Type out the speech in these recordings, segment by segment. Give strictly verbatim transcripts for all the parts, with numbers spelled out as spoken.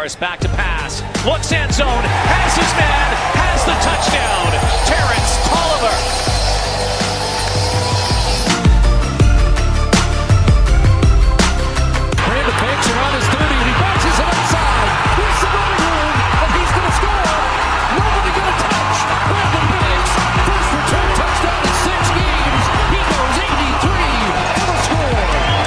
Harris back to pass. Looks end zone. Has his man. Has the touchdown. Terrence Tolliver. Brandon Banks around his thirty, and he bounces it outside. Here's some running room, and he's going to score. Nobody going to touch. Brandon Banks, first return touchdown in six games. He goes eighty-three for the score.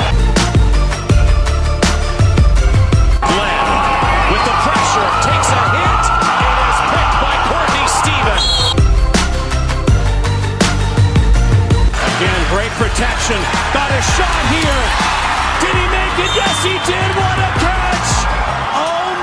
Glenn, with the pressure, takes a hit. It is picked by Courtney Stephen. Again, great protection. Got a shot here. Did he make it? Yes, he did. What a catch! Oh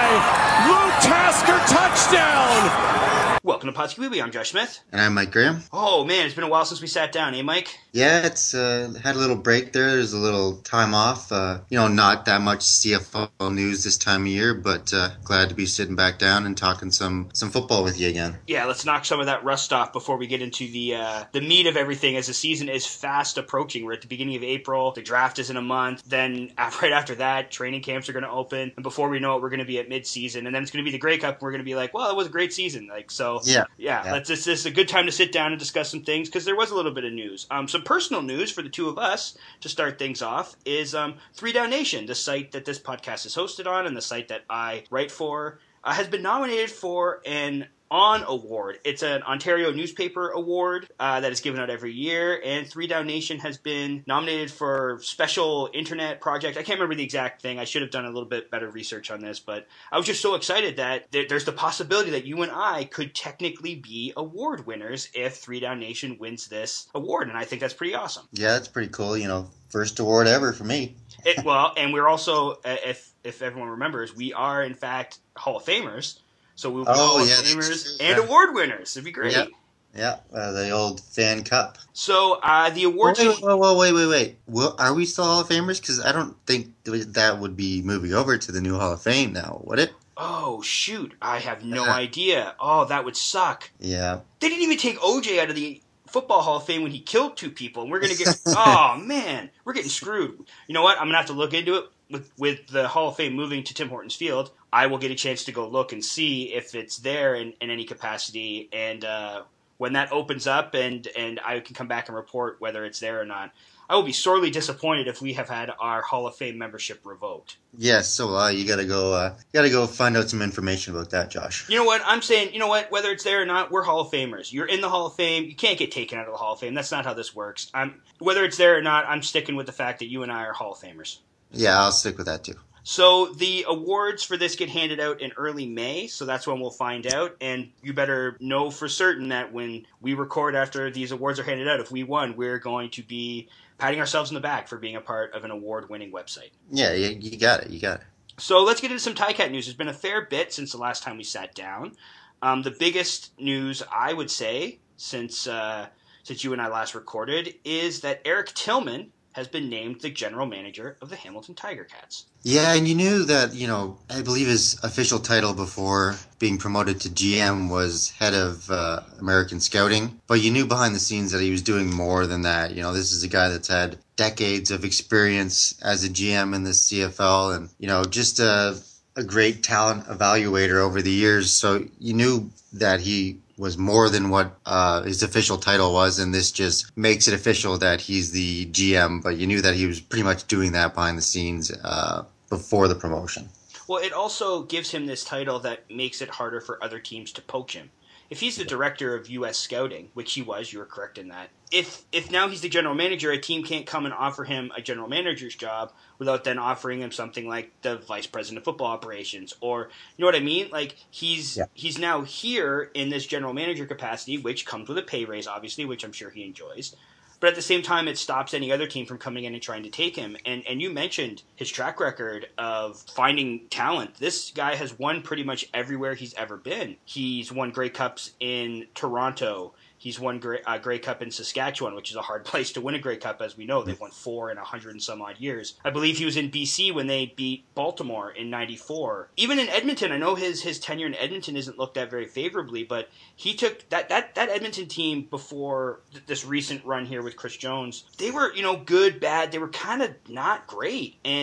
my! Luke Tasker touchdown! Welcome to Podski Weebly. I'm Josh Smith. And I'm Mike Graham. Oh man, it's been a while since we sat down, eh, Mike? Yeah, it's uh, had a little break there. There's a little time off. Uh, you know, not that much C F L news this time of year, but uh, glad to be sitting back down and talking some, some football with you again. Yeah, let's knock some of that rust off before we get into the uh, the meat of everything, as the season is fast approaching. We're at the beginning of April. The draft is in a month. Then right after that, training camps are going to open. And before we know it, we're going to be at mid-season. And then it's going to be the Grey Cup. And we're going to be like, well, it was a great season. Like, so yeah, yeah. yeah. Let's, this is a good time to sit down and discuss some things, because there was a little bit of news. Um, some personal news for the two of us to start things off is um, Three Down Nation, the site that this podcast is hosted on and the site that I write for, uh, has been nominated for an On Award. It's an Ontario newspaper award uh, that is given out every year, and Three Down Nation has been nominated for special internet project. I can't remember the exact thing. I should have done a little bit better research on this, but I was just so excited that th- there's the possibility that you and I could technically be award winners if Three Down Nation wins this award, and I think that's pretty awesome. Yeah, that's pretty cool. You know, first award ever for me. It, well, and we're also, uh, if if everyone remembers, we are in fact Hall of Famers. So we'll be oh, Hall of yeah, Famers true, and yeah. award winners. It'd be great. Yeah, yeah uh, the old fan cup. So uh, the awards. Wait, wait, wait, wait, wait. wait. Well, are we still Hall of Famers? Because I don't think that would be moving over to the new Hall of Fame now, would it? Oh, shoot. I have no Uh-huh. idea. Oh, that would suck. Yeah. They didn't even take O J out of the Football Hall of Fame when he killed two people, and we're going to get... oh, man. We're getting screwed. You know what? I'm going to have to look into it. With, with the Hall of Fame moving to Tim Hortons Field, I will get a chance to go look and see if it's there in, in any capacity, and uh, when that opens up and, and I can come back and report whether it's there or not, I will be sorely disappointed if we have had our Hall of Fame membership revoked. Yes, so uh, you gotta go. Uh, you gotta go find out some information about that, Josh. You know what? I'm saying, you know what? Whether it's there or not, we're Hall of Famers. You're in the Hall of Fame. You can't get taken out of the Hall of Fame. That's not how this works. I'm whether it's there or not, I'm sticking with the fact that you and I are Hall of Famers. Yeah, I'll stick with that too. So the awards for this get handed out in early May, so that's when we'll find out. And you better know for certain that when we record after these awards are handed out, if we won, we're going to be patting ourselves in the back for being a part of an award-winning website. Yeah, you, you got it. You got it. So let's get into some Ticat news. There's been a fair bit since the last time we sat down. Um, the biggest news, I would say, since uh, since you and I last recorded, is that Eric Tillman has been named the general manager of the Hamilton Tiger Cats. Yeah, and you knew that, you know, I believe his official title before being promoted to G M was head of uh, American Scouting, but you knew behind the scenes that he was doing more than that. You know, this is a guy that's had decades of experience as a G M in the C F L and, you know, just a, a great talent evaluator over the years. So you knew that he was more than what uh, his official title was, and this just makes it official that he's the G M, but you knew that he was pretty much doing that behind the scenes uh, before the promotion. Well, it also gives him this title that makes it harder for other teams to poach him. If he's the director of U S Scouting, which he was, you were correct in that, if if now he's the general manager, a team can't come and offer him a general manager's job without then offering him something like the vice president of football operations, or, you know what I mean? Like, he's yeah. he's now here in this general manager capacity, which comes with a pay raise, obviously, which I'm sure he enjoys. But at the same time, it stops any other team from coming in and trying to take him. And and you mentioned his track record of finding talent. This guy has won pretty much everywhere he's ever been. He's won Grey Cups in Toronto. He's won Grey, uh, Grey Cup in Saskatchewan, which is a hard place to win a Grey Cup, as we know. They've won four in a hundred and some odd years. I believe he was in B C when they beat Baltimore in ninety-four. Even in Edmonton, I know his his tenure in Edmonton isn't looked at very favorably, but he took that that, that Edmonton team before th- this recent run here with Chris Jones. They were, you know, good, bad. They were kind of not great. And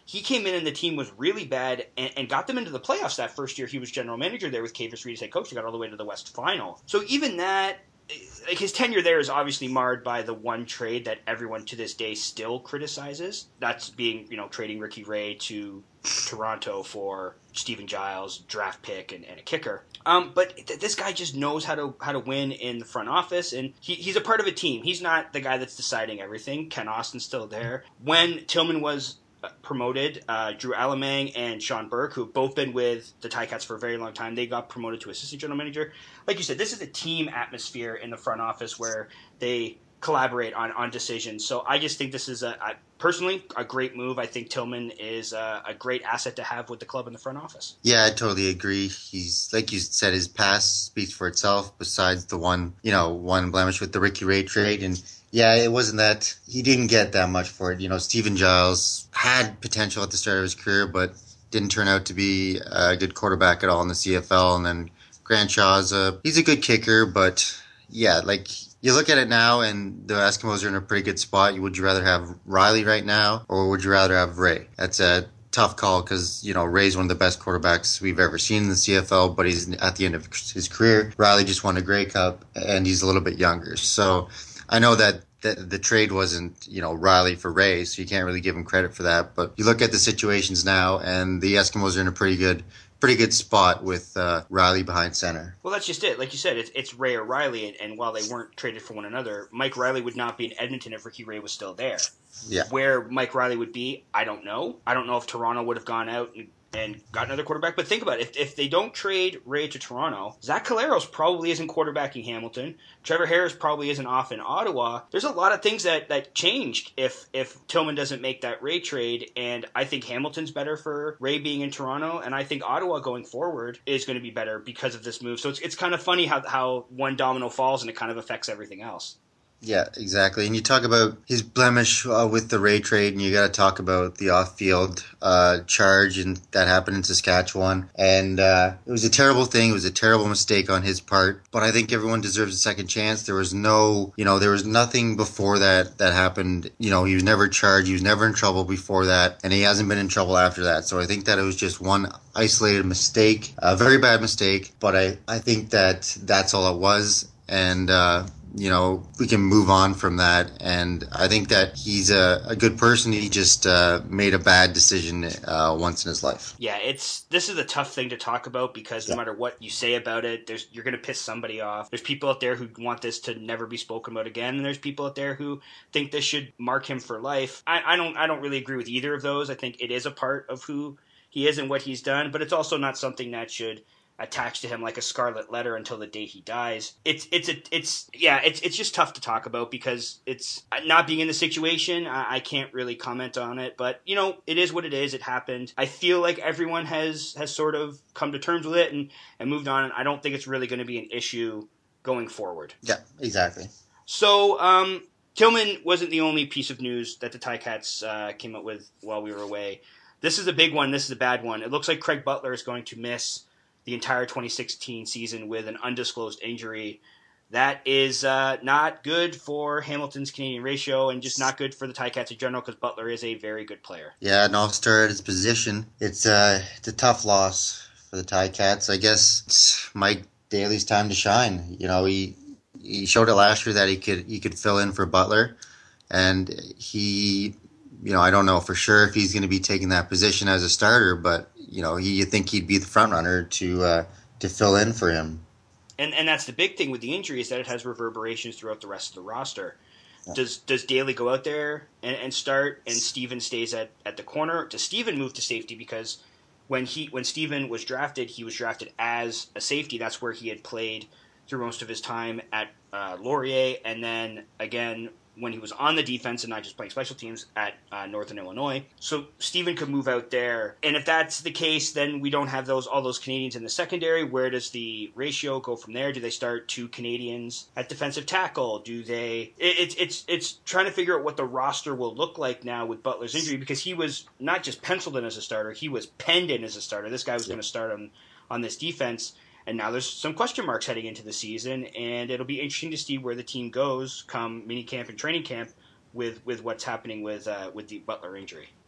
he came in and the team was really bad and, and got them into the playoffs that first year he was general manager there with Kavus Reed as head coach. They got all the way to the West Final. So even that, like his tenure there is obviously marred by the one trade that everyone to this day still criticizes. That's being, you know, trading Ricky Ray to Toronto for Stephen Giles, draft pick, and, and a kicker. Um, but th- this guy just knows how to how to win in the front office, and he, he's a part of a team. He's not the guy that's deciding everything. Ken Austin's still there. When Tillman was promoted, uh, Drew Alamang and Sean Burke, who have both been with the Ticats for a very long time, they got promoted to assistant general manager. Like you said, this is a team atmosphere in the front office where they collaborate on, on decisions. So I just think this is, a, a personally, a great move. I think Tillman is a, a great asset to have with the club in the front office. Yeah, I totally agree. He's, like you said, his past speaks for itself, besides the one, you know, one blemish with the Ricky Ray trade. And yeah, it wasn't that he didn't get that much for it. You know, Stephen Giles had potential at the start of his career, but didn't turn out to be a good quarterback at all in the C F L. And then Grant Shaw's a, he's a good kicker, but yeah, like you look at it now and the Eskimos are in a pretty good spot. Would you rather have Riley right now or would you rather have Ray? That's a tough call because, you know, Ray's one of the best quarterbacks we've ever seen in the C F L, but he's at the end of his career. Riley just won a Grey Cup and he's a little bit younger. So I know that the, the trade wasn't, you know, Riley for Ray, so you can't really give him credit for that. But you look at the situations now, and the Eskimos are in a pretty good, pretty good spot with uh, Riley behind center. Well, that's just it. Like you said, it's, it's Ray or Riley, and, and while they weren't traded for one another, Mike Riley would not be in Edmonton if Ricky Ray was still there. Yeah. Where Mike Riley would be, I don't know. I don't know if Toronto would have gone out and and got another quarterback. But think about it. If, if they don't trade Ray to Toronto, Zach Caleros probably isn't quarterbacking Hamilton. Trevor Harris probably isn't off in Ottawa. There's a lot of things that, that changed if, if Tillman doesn't make that Ray trade. And I think Hamilton's better for Ray being in Toronto. And I think Ottawa going forward is going to be better because of this move. So it's, it's kind of funny how, how one domino falls and it kind of affects everything else. Yeah, exactly. And you talk about his blemish uh, with the Ray trade, and you got to talk about the off-field uh, charge and that happened in Saskatchewan. And uh, it was a terrible thing. It was a terrible mistake on his part. But I think everyone deserves a second chance. There was no, you know, there was nothing before that that happened. You know, he was never charged. He was never in trouble before that, and he hasn't been in trouble after that. So I think that it was just one isolated mistake, a very bad mistake. But I, I think that that's all it was. And, uh, you know, we can move on from that. And I think that he's a, a good person. He just uh, made a bad decision uh, once in his life. Yeah, it's this is a tough thing to talk about because Yeah. no matter what you say about it, there's you're going to piss somebody off. There's people out there who want this to never be spoken about again, and there's people out there who think this should mark him for life. I, I don't I don't really agree with either of those. I think it is a part of who he is and what he's done, but it's also not something that should attached to him like a scarlet letter until the day he dies. It's it's a it's yeah it's it's just tough to talk about because it's not being in the situation. I, I can't really comment on it, but you know it is what it is. It happened. I feel like everyone has has sort of come to terms with it and and moved on. And I don't think it's really going to be an issue going forward. Yeah, exactly. So um, Tillman wasn't the only piece of news that the Ticats uh, came up with while we were away. This is a big one. This is a bad one. It looks like Craig Butler is going to miss the entire twenty sixteen season with an undisclosed injury. That is uh, not good for Hamilton's Canadian ratio and just not good for the Ticats in general because Butler is a very good player. Yeah, an all-star at his position. It's, uh, it's a tough loss for the Ticats. I guess it's Mike Daly's time to shine. You know, he he showed it last year that he could he could fill in for Butler, and he, you know, I don't know for sure if he's going to be taking that position as a starter, but you know, he, you think he'd be the front runner to uh, to fill in for him. And and that's the big thing with the injury is that it has reverberations throughout the rest of the roster. Yeah. Does does Daly go out there and, and start and Steven stays at, at the corner? Does Steven move to safety? Because when he when Steven was drafted, he was drafted as a safety. That's where he had played through most of his time at uh, Laurier, and then again when he was on the defense and not just playing special teams at uh, Northern Illinois. So Steven could move out there. And if that's the case, then we don't have those all those Canadians in the secondary. Where does the ratio go from there? Do they start two Canadians at defensive tackle? Do they... It, it's it's it's trying to figure out what the roster will look like now with Butler's injury because he was not just penciled in as a starter, he was penned in as a starter. This guy was yeah. going to start on, on this defense. And now there's some question marks heading into the season, and it'll be interesting to see where the team goes come minicamp and training camp with, with what's happening with uh, with the Butler injury.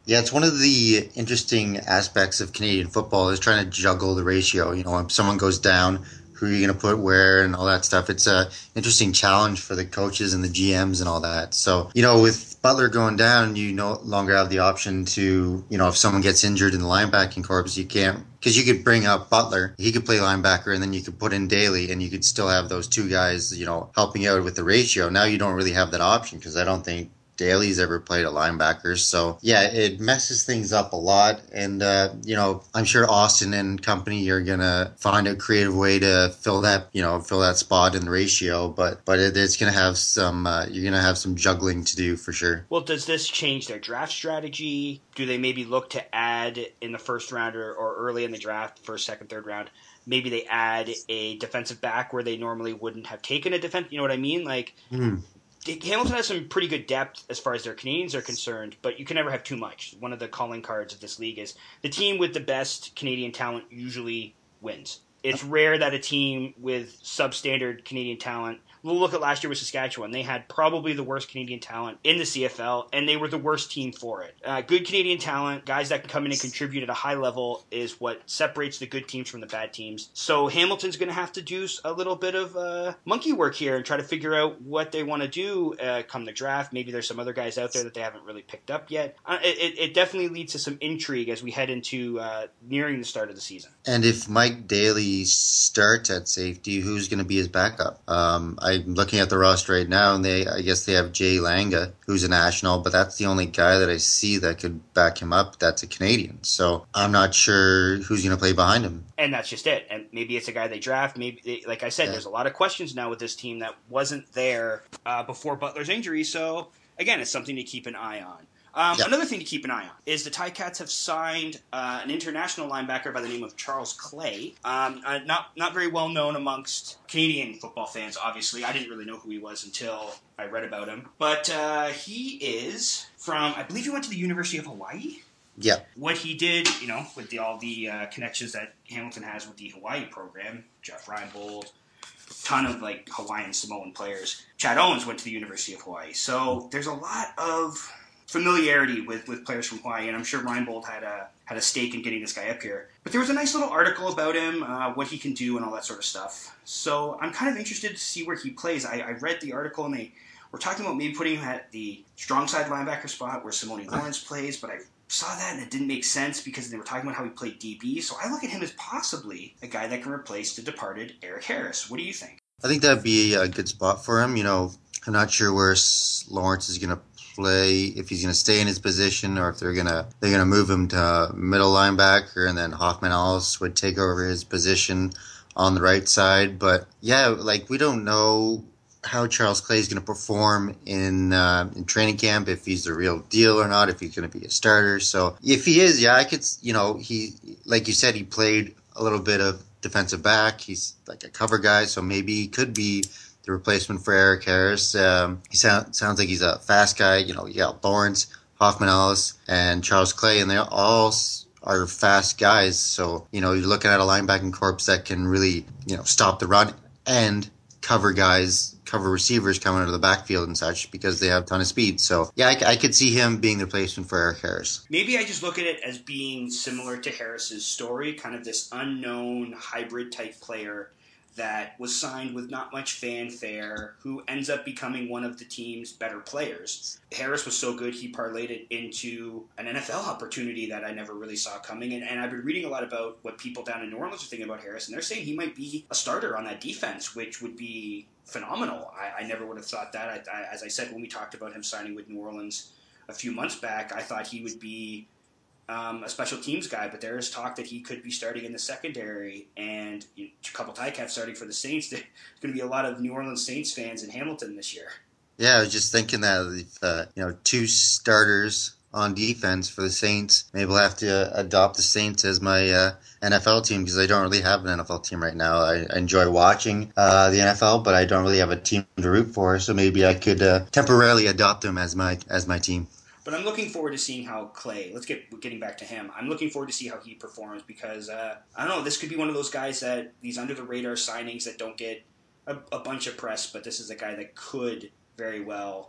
Yeah, it's one of the interesting aspects of Canadian football is trying to juggle the ratio. You know, when someone goes down, who are you going to put where and all that stuff. It's a interesting challenge for the coaches and the G Ms and all that. So, you know, with Butler going down, you no longer have the option to, you know, if someone gets injured in the linebacking corps, you can't, because you could bring up Butler, he could play linebacker, and then you could put in Daly, and you could still have those two guys, you know, helping out with the ratio. Now you don't really have that option because I don't think Daly's ever played a linebacker. So, yeah, it messes things up a lot. And, uh, you know, I'm sure Austin and company are going to find a creative way to fill that, you know, fill that spot in the ratio. But but it, it's going to have some, uh, you're going to have some juggling to do for sure. Well, does this change their draft strategy? Do they maybe look to add in the first round or, or early in the draft, first, second, third round? Maybe they add a defensive back where they normally wouldn't have taken a defense. You know what I mean? Like, Mm. Hamilton has some pretty good depth as far as their Canadians are concerned, but you can never have too much. One of the calling cards of this league is the team with the best Canadian talent usually wins. It's rare that a team with substandard Canadian talent. We'll look at last year with Saskatchewan. They had probably the worst Canadian talent in the C F L, and they were the worst team for it. Uh, good Canadian talent, guys that can come in and contribute at a high level, is what separates the good teams from the bad teams. So Hamilton's going to have to do a little bit of uh, monkey work here and try to figure out what they want to do uh, come the draft. Maybe there's some other guys out there that they haven't really picked up yet. Uh, it, it definitely leads to some intrigue as we head into uh, nearing the start of the season. And if Mike Daly starts at safety, who's going to be his backup? Um, I'm looking at the roster right now, and they, I guess they have Jay Langa, who's a national, but that's the only guy that I see that could back him up that's a Canadian. So I'm not sure who's going to play behind him. And that's just it. And maybe it's a guy they draft. Maybe, they, like I said, Yeah. there's a lot of questions now with this team that wasn't there uh, before Butler's injury. So, again, it's something to keep an eye on. Um, Yeah. Another thing to keep an eye on is the Ticats have signed uh, an international linebacker by the name of Charles Clay. Um, uh, not not very well known amongst Canadian football fans, obviously. I didn't really know who he was until I read about him. But uh, he is from, I believe he went to the University of Hawaii. Yeah. What he did, you know, with the, all the uh, connections that Hamilton has with the Hawaii program, Jeff Reinbold, ton of like Hawaiian Samoan players. Chad Owens went to the University of Hawaii. So there's a lot of familiarity with, with players from Hawaii, and I'm sure Reinbold had a had a stake in getting this guy up here. But there was a nice little article about him, uh, what he can do, and all that sort of stuff. So I'm kind of interested to see where he plays. I, I read the article, and they were talking about maybe putting him at the strong side linebacker spot where Simone Lawrence plays, but I saw that and it didn't make sense because they were talking about how he played D B. So I look at him as possibly a guy that can replace the departed Eric Harris. What do you think? I think that'd be a good spot for him. You know, I'm not sure where Lawrence is going to play, if he's going to stay in his position or if they're going to they're going to move him to middle linebacker, and then Hoffman Alice would take over his position on the right side. But yeah, like we don't know how Charles Clay is going to perform in uh, in training camp, if he's the real deal or not, if he's going to be a starter. So if he is, yeah, I could, you know, he, like you said, he played a little bit of defensive back. He's like a cover guy, so maybe he could be the replacement for Eric Harris. Um, he sound, sounds like he's a fast guy. You know, you got Lawrence, Hoffman Alice, and Charles Clay, and they all are fast guys. So, you know, you're looking at a linebacking corps that can really, you know, stop the run and cover guys, cover receivers coming out of the backfield and such, because they have a ton of speed. So, yeah, I, I could see him being the replacement for Eric Harris. Maybe I just look at it as being similar to Harris's story, kind of this unknown hybrid type player that was signed with not much fanfare, who ends up becoming one of the team's better players. Harris was so good, he parlayed it into an N F L opportunity that I never really saw coming. And, and I've been reading a lot about what people down in New Orleans are thinking about Harris, and they're saying he might be a starter on that defense, which would be phenomenal. I, I never would have thought that. I, I, as I said, when we talked about him signing with New Orleans a few months back, I thought he would be Um, a special teams guy, but there is talk that he could be starting in the secondary, and you know, a couple Ticats starting for the Saints. There's going to be a lot of New Orleans Saints fans in Hamilton this year. Yeah, I was just thinking that if, uh, you know, two starters on defense for the Saints, maybe I'll have to uh, adopt the Saints as my uh, N F L team, because I don't really have an N F L team right now. I, I enjoy watching uh, the N F L, but I don't really have a team to root for, so maybe I could uh, temporarily adopt them as my as my team. But I'm looking forward to seeing how Clay, let's get getting back to him, I'm looking forward to see how he performs, because, uh, I don't know, this could be one of those guys that, these under-the-radar signings that don't get a, a bunch of press, but this is a guy that could very well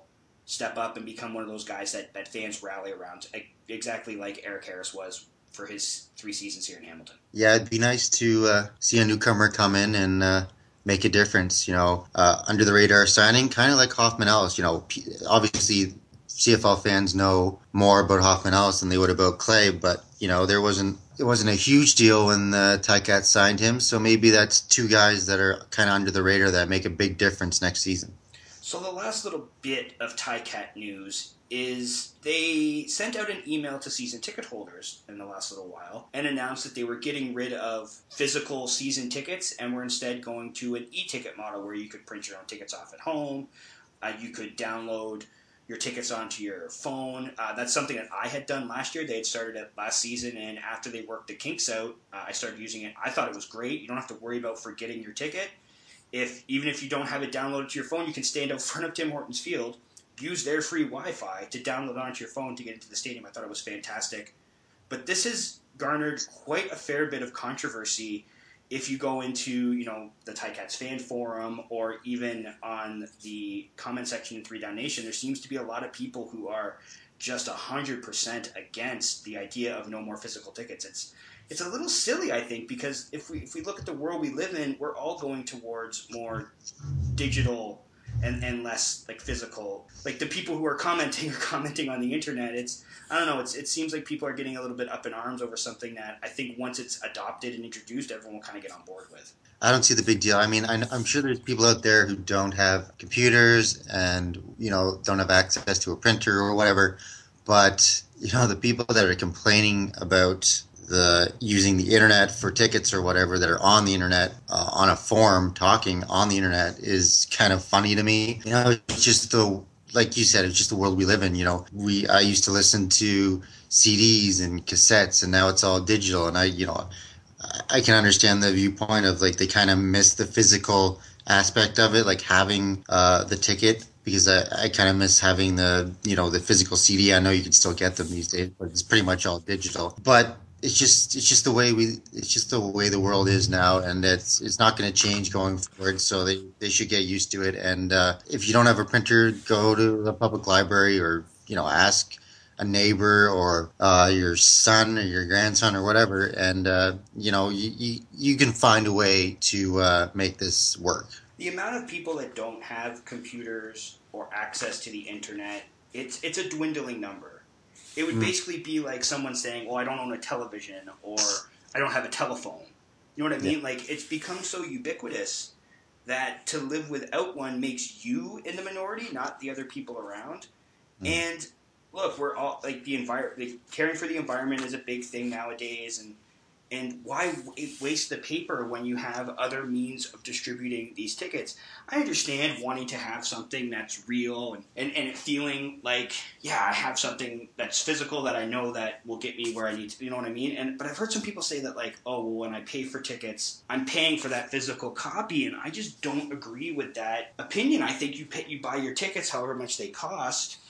step up and become one of those guys that, that fans rally around, exactly like Eric Harris was for his three seasons here in Hamilton. Yeah, it'd be nice to uh, see a newcomer come in and uh, make a difference. You know, uh, under the radar signing, kind of like Hoffman Ellis. You know, obviously C F L fans know more about Hoffman Ellis than they would about Clay, but you know, there wasn't it wasn't a huge deal when the Ticats signed him. So maybe that's two guys that are kind of under the radar that make a big difference next season. So the last little bit of Ticat news is they sent out an email to season ticket holders in the last little while and announced that they were getting rid of physical season tickets and were instead going to an e-ticket model where you could print your own tickets off at home. Uh, you could download your tickets onto your phone. Uh, that's something that I had done last year. They had started it last season, and after they worked the kinks out, uh, I started using it. I thought it was great. You don't have to worry about forgetting your ticket. If even if you don't have it downloaded to your phone, you can stand out front of Tim Hortons Field, use their free Wi-Fi to download it onto your phone to get into the stadium. I thought it was fantastic. But this has garnered quite a fair bit of controversy if you go into, you know, the Ticats fan forum or even on the comment section in Three Down Nation. There seems to be a lot of people who are just one hundred percent against the idea of no more physical tickets. It's It's a little silly, I think, because if we if we look at the world we live in, we're all going towards more digital and, and less like physical. Like the people who are commenting are commenting on the internet. It's I don't know. It's it seems like people are getting a little bit up in arms over something that I think once it's adopted and introduced, everyone will kind of get on board with. I don't see the big deal. I mean, I, I'm sure there's people out there who don't have computers and you know don't have access to a printer or whatever. But you know, the people that are complaining about the using the internet for tickets or whatever that are on the internet uh, on a forum talking on the internet is kind of funny to me. You know, it's just the like you said, it's just the world we live in. You know, we I used to listen to C Ds and cassettes, and now it's all digital. And I, you know, I can understand the viewpoint of like they kind of miss the physical aspect of it, like having uh, the ticket. Because I, I kind of miss having the, you know, the physical C D. I know you can still get them these days, but it's pretty much all digital. But it's just it's just the way we it's just the way the world is now, and it's it's not going to change going forward. So they, they should get used to it. And uh, if you don't have a printer, go to the public library or you know ask a neighbor or uh, your son or your grandson or whatever, and uh, you know you, you you can find a way to uh, make this work. The amount of people that don't have computers or access to the internet, it's it's a dwindling number. It would mm. basically be like someone saying, well, I don't own a television or I don't have a telephone. You know what I mean? Yeah. Like, it's become so ubiquitous that to live without one makes you in the minority, not the other people around. Mm. And look, we're all, like, the environment, like, caring for the environment is a big thing nowadays, and And why waste the paper when you have other means of distributing these tickets? I understand wanting to have something that's real and, and, and feeling like, yeah, I have something that's physical that I know that will get me where I need to, you know what I mean? And But I've heard some people say that like, oh, well, when I pay for tickets, I'm paying for that physical copy, and I just don't agree with that opinion. I think you pay, you buy your tickets however much they cost,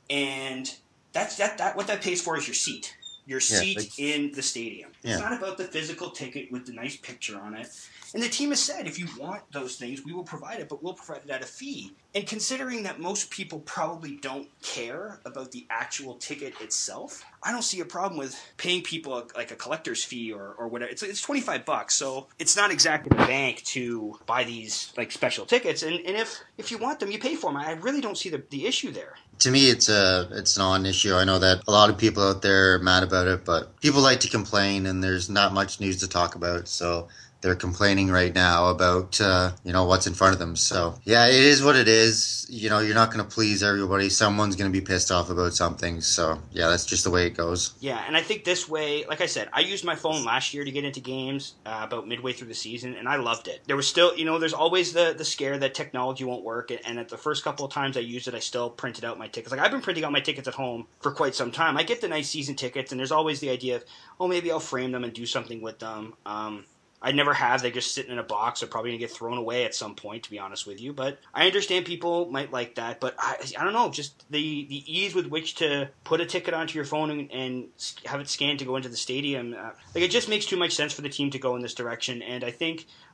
and that's that, that what that pays for is your seat. Your seat yeah, like, in the stadium. Yeah. It's not about the physical ticket with the nice picture on it. And the team has said, if you want those things, we will provide it, but we'll provide it at a fee. And considering that most people probably don't care about the actual ticket itself, I don't see a problem with paying people a, like a collector's fee or, or whatever. It's it's twenty-five bucks, so it's not exactly the bank to buy these like special tickets. And, and if, if you want them, you pay for them. I really don't see the, the issue there. To me, it's a it's an non-issue. I know that a lot of people out there are mad about it, but people like to complain, and there's not much news to talk about. So they're complaining right now about uh, you know what's in front of them. So yeah, it is what it is. You know, you're not going to please everybody. Someone's going to be pissed off about something. So yeah, that's just the way it goes. Yeah, and I think this way, like I said, I used my phone last year to get into games uh, about midway through the season, and I loved it. There was still, you know, there's always the the scare that technology won't work, and at the first couple of times I used it, I still printed out my tickets. Like I've been printing out my tickets at home for quite some time. I get the nice season tickets, and there's always the idea of, oh, maybe I'll frame them and do something with them. Um, I never have. They just sitting in a box. They're probably going to get thrown away at some point, to be honest with you. But I understand people might like that. But I, I don't know, just the, the ease with which to put a ticket onto your phone and, and have it scanned to go into the stadium. Uh, like it just makes too much sense for the team to go in this direction. And I think,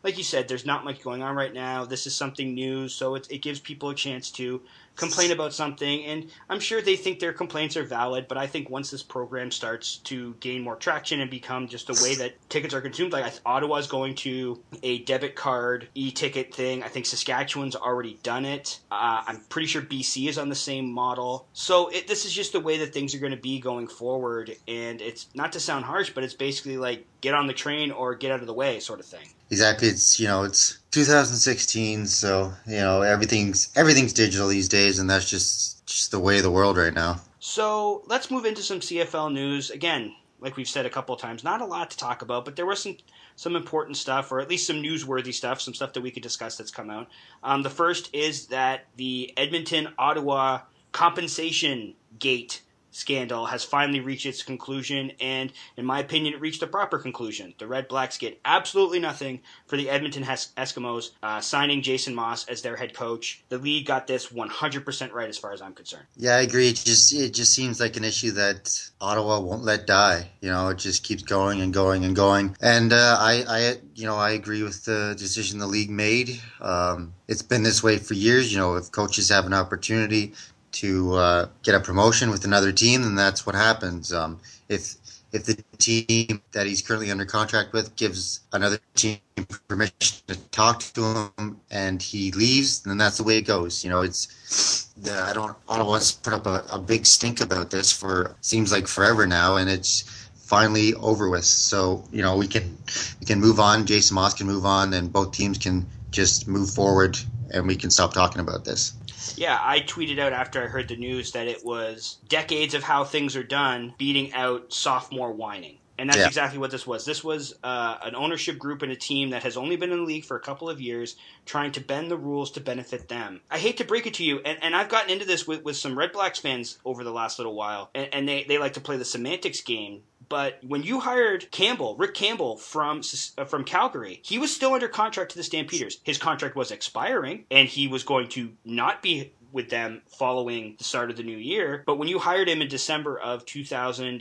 like you said, there's not much going on right now. This is something new, so it, it gives people a chance to complain about something, and I'm sure they think their complaints are valid, but I think once this program starts to gain more traction and become just a way that tickets are consumed, like Ottawa's going to a debit card e-ticket thing. I think Saskatchewan's already done it. Uh, I'm pretty sure B C is on the same model. So it, this is just the way that things are going to be going forward, and it's not to sound harsh, but it's basically like get on the train or get out of the way sort of thing. Exactly. It's, you know, it's two thousand sixteen, so, you know, everything's everything's digital these days, and that's just just the way of the world right now. So let's move into some C F L news. Again, like we've said a couple of times, not a lot to talk about, but there was some some important stuff, or at least some newsworthy stuff, some stuff that we could discuss that's come out. Um, the first is that the Edmonton-Ottawa compensation gate scandal has finally reached its conclusion, and in my opinion, it reached the proper conclusion. The Red Blacks get absolutely nothing for the Edmonton Hes- Eskimos uh, signing Jason Moss as their head coach. The league got this one hundred percent right as far as I'm concerned. Yeah, I agree. It just it just seems like an issue that Ottawa won't let die. You know, it just keeps going and going and going. And uh, I, I, you know, I agree with the decision the league made. Um, it's been this way for years. You know, if coaches have an opportunity to uh, get a promotion with another team, then that's what happens. Um, if if the team that he's currently under contract with gives another team permission to talk to him and he leaves, then that's the way it goes. You know, it's the, I don't Ottawa's put up a, a big stink about this for seems like forever now, and it's finally over with. So, you know, we can we can move on. Jason Moss can move on, and both teams can just move forward, and we can stop talking about this. Yeah, I tweeted out after I heard the news that it was decades of how things are done beating out sophomore whining. And that's yeah. exactly what this was. This was uh, an ownership group and a team that has only been in the league for a couple of years trying to bend the rules to benefit them. I hate to break it to you, and, and I've gotten into this with, with some Red Blacks fans over the last little while, and, and they, they like to play the semantics game. But when you hired Campbell, Rick Campbell from uh, from Calgary, he was still under contract to the Stampeders. His contract was expiring, and he was going to not be with them following the start of the new year. But when you hired him in December of two thousand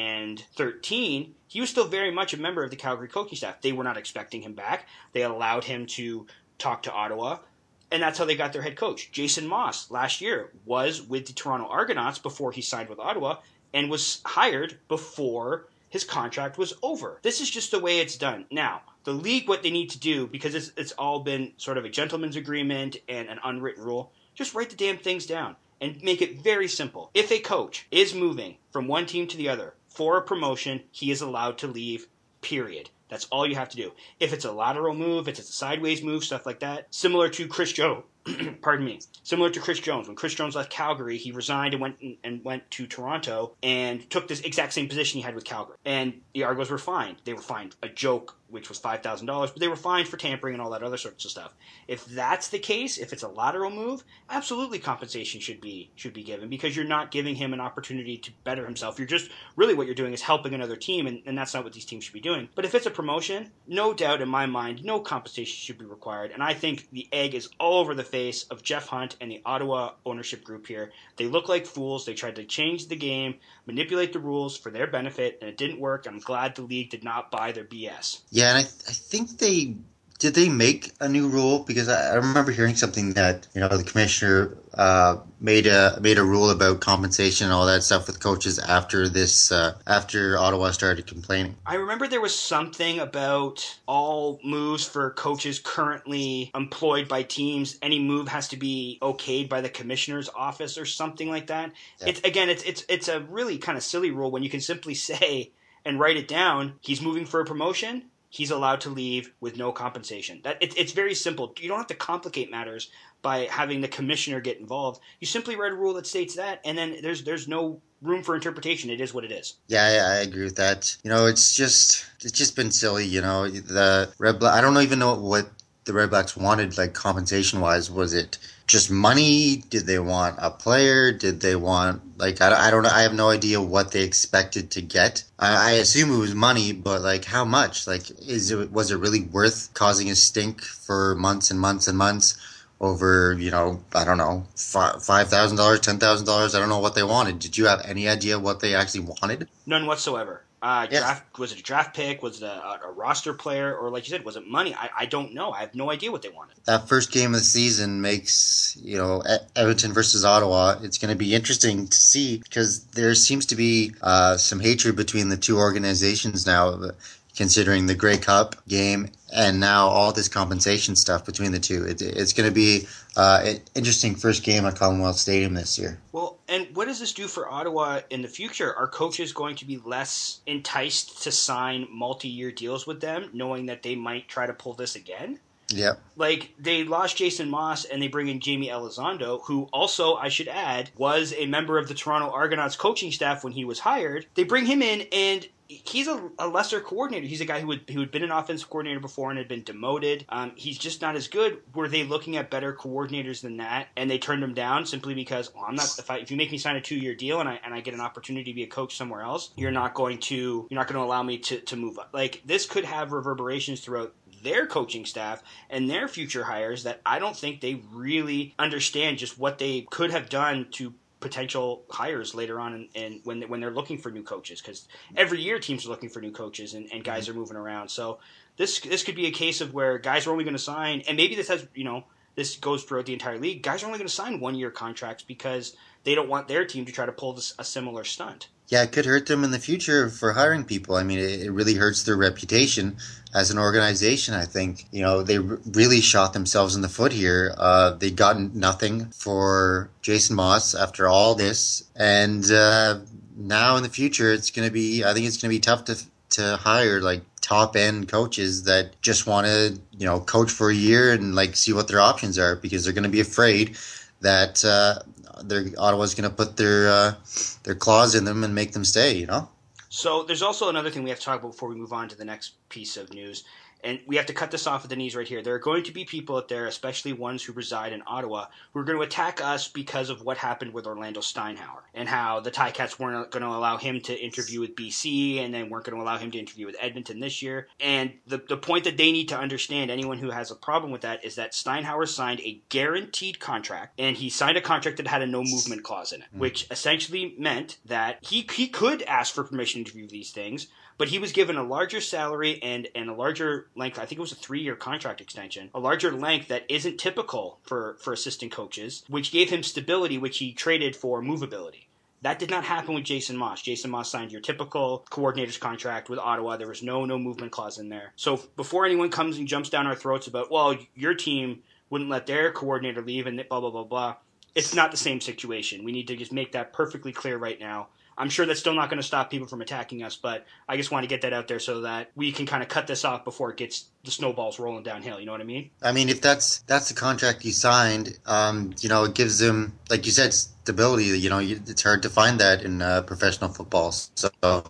thirteen, he was still very much a member of the Calgary coaching staff. They were not expecting him back. They allowed him to talk to Ottawa. And that's how they got their head coach. Jason Moss, last year, was with the Toronto Argonauts before he signed with Ottawa, and was hired before his contract was over. This is just the way it's done. Now, the league, what they need to do, because it's, it's all been sort of a gentleman's agreement and an unwritten rule, just write the damn things down and make it very simple. If a coach is moving from one team to the other for a promotion, he is allowed to leave, period. That's all you have to do. If it's a lateral move, if it's a sideways move, stuff like that, similar to Chris Jones, pardon me, similar to Chris Jones. When Chris Jones left Calgary, he resigned and went and went to Toronto and took this exact same position he had with Calgary. And the Argos were fined. They were fined a joke, which was five thousand dollars, but they were fined for tampering and all that other sorts of stuff. If that's the case, if it's a lateral move, absolutely compensation should be should be given, because you're not giving him an opportunity to better himself. You're just, really what you're doing is helping another team, and, and that's not what these teams should be doing. But if it's a promotion, no doubt in my mind, no compensation should be required. And I think the egg is all over the face of Jeff Hunt and the Ottawa ownership group here. They look like fools. They tried to change the game, manipulate the rules for their benefit, and it didn't work. I'm glad the league did not buy their B S. Yeah, and I, th- I think they did they make a new rule, because I, I remember hearing something that, you know, the commissioner uh, made a made a rule about compensation and all that stuff with coaches after this uh, after Ottawa started complaining. I remember there was something about all moves for coaches currently employed by teams. Any move has to be okayed by the commissioner's office or something like that. Yeah. It's again, it's it's it's a really kind of silly rule when you can simply say and write it down. He's moving for a promotion. He's allowed to leave with no compensation. That it, it's very simple. You don't have to complicate matters by having the commissioner get involved. You simply write a rule that states that, and then there's there's no room for interpretation. It is what it is. Yeah, yeah, I agree with that. You know, it's just it's just been silly. You know, the Red Black. I don't even know what the Red Blacks wanted, like compensation wise. Was it just money? Did they want a player? Did they want, like, I, I don't know. I have no idea what they expected to get. I, I assume it was money, but like how much? Like, is it was it really worth causing a stink for months and months and months over, you know, I don't know, five thousand dollars, ten thousand dollars? I don't know what they wanted. Did you have any idea what they actually wanted? None whatsoever. Uh, Yeah. draft was it a draft pick? Was it a, a roster player? Or like you said, was it money? I, I don't know. I have no idea what they wanted. That first game of the season makes, you know, E- Edmonton versus Ottawa. It's going to be interesting to see because there seems to be uh, some hatred between the two organizations now, considering the Grey Cup game and now all this compensation stuff between the two. It, it's going to be uh, an interesting first game at Commonwealth Stadium this year. Well, and what does this do for Ottawa in the future? Are coaches going to be less enticed to sign multi-year deals with them, knowing that they might try to pull this again? Yep. Like, they lost Jason Moss and they bring in Jamie Elizondo, who also, I should add, was a member of the Toronto Argonauts coaching staff when he was hired. They bring him in, and he's a, a lesser coordinator. He's a guy who had, who had been an offensive coordinator before and had been demoted. Um, he's just not as good. Were they looking at better coordinators than that, and they turned him down simply because, well, I'm not. If, I, if you make me sign a two-year deal and I and I get an opportunity to be a coach somewhere else, you're not going to you're not going to allow me to to move up. Like, this could have reverberations throughout their coaching staff and their future hires that I don't think they really understand just what they could have done to potential hires later on and in, in, when when they're looking for new coaches, because every year teams are looking for new coaches and, and guys are moving around. So this this could be a case of where guys are only going to sign, and maybe this has you know this goes throughout the entire league. Guys are only going to sign one year contracts because they don't want their team to try to pull this, a similar stunt. Yeah, it could hurt them in the future for hiring people. I mean, it, it really hurts their reputation as an organization, I think. You know, they r- really shot themselves in the foot here. Uh, they got nothing for Jason Moss after all this. And uh, now in the future, it's going to be, I think it's going to be tough to to hire, like, top-end coaches that just want to, you know, coach for a year and, like, see what their options are, because they're going to be afraid that uh, they're, Ottawa's going to put their uh, their claws in them and make them stay, you know? So there's also another thing we have to talk about before we move on to the next piece of news, and we have to cut this off at the knees right here. There are going to be people out there, especially ones who reside in Ottawa, who are going to attack us because of what happened with Orlando Steinhauer and how the Ticats weren't going to allow him to interview with B C and then weren't going to allow him to interview with Edmonton this year. And the, the point that they need to understand, anyone who has a problem with that, is that Steinhauer signed a guaranteed contract, and he signed a contract that had a no movement clause in it, mm. which essentially meant that he, he could ask for permission to interview these things, but he was given a larger salary and, and a larger length. I think it was a three-year contract extension, a larger length that isn't typical for, for assistant coaches, which gave him stability, which he traded for movability. That did not happen with Jason Moss. Jason Moss signed your typical coordinator's contract with Ottawa. There was no no movement clause in there. So before anyone comes and jumps down our throats about, well, your team wouldn't let their coordinator leave and blah, blah, blah, blah, it's not the same situation. We need to just make that perfectly clear right now. I'm sure that's still not going to stop people from attacking us, but I just want to get that out there so that we can kind of cut this off before it gets the snowballs rolling downhill. You know what I mean? I mean, if that's that's the contract you signed, um, you know, it gives them, like you said, stability. You know, it's hard to find that in uh, professional football. So,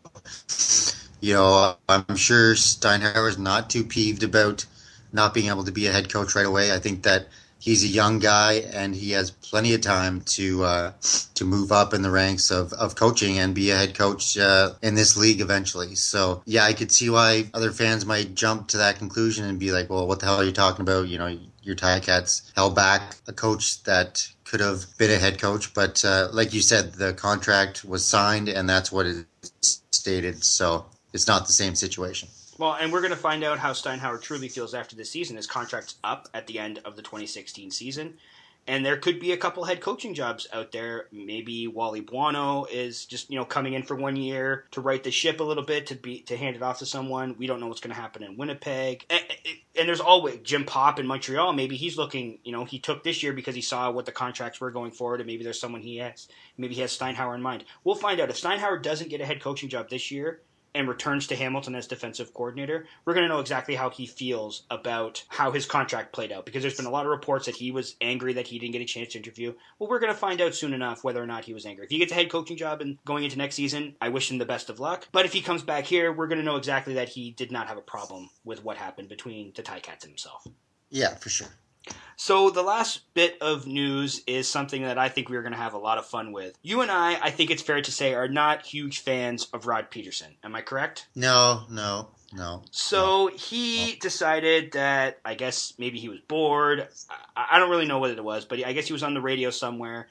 you know, I'm sure Steinhauer's not too peeved about not being able to be a head coach right away. I think that he's a young guy, and he has plenty of time to uh, to move up in the ranks of, of coaching and be a head coach uh, in this league eventually. So, yeah, I could see why other fans might jump to that conclusion and be like, well, what the hell are you talking about? You know, your Ticats held back a coach that could have been a head coach. But uh, like you said, the contract was signed, and that's what it stated. So it's not the same situation. Well, and we're going to find out how Steinhauer truly feels after this season. His contract's up at the end of the twenty sixteen season, and there could be a couple head coaching jobs out there. Maybe Wally Buono is just, you know, coming in for one year to right the ship a little bit, to be to hand it off to someone. We don't know what's going to happen in Winnipeg. And, and there's always Jim Popp in Montreal. Maybe he's looking, you know, he took this year because he saw what the contracts were going forward, and maybe there's someone he has. Maybe he has Steinhauer in mind. We'll find out. If Steinhauer doesn't get a head coaching job this year and returns to Hamilton as defensive coordinator, we're going to know exactly how he feels about how his contract played out, because there's been a lot of reports that he was angry that he didn't get a chance to interview. Well, we're going to find out soon enough whether or not he was angry. If he gets a head coaching job and going into next season, I wish him the best of luck. But if he comes back here, we're going to know exactly that he did not have a problem with what happened between the Ticats and himself. Yeah, for sure. So the last bit of news is something that I think we're going to have a lot of fun with. You and I, I think it's fair to say, are not huge fans of Rod Peterson. Am I correct? No, no, no. So no, he no. decided that, I guess maybe he was bored. I, I don't really know what it was, but I guess he was on the radio somewhere,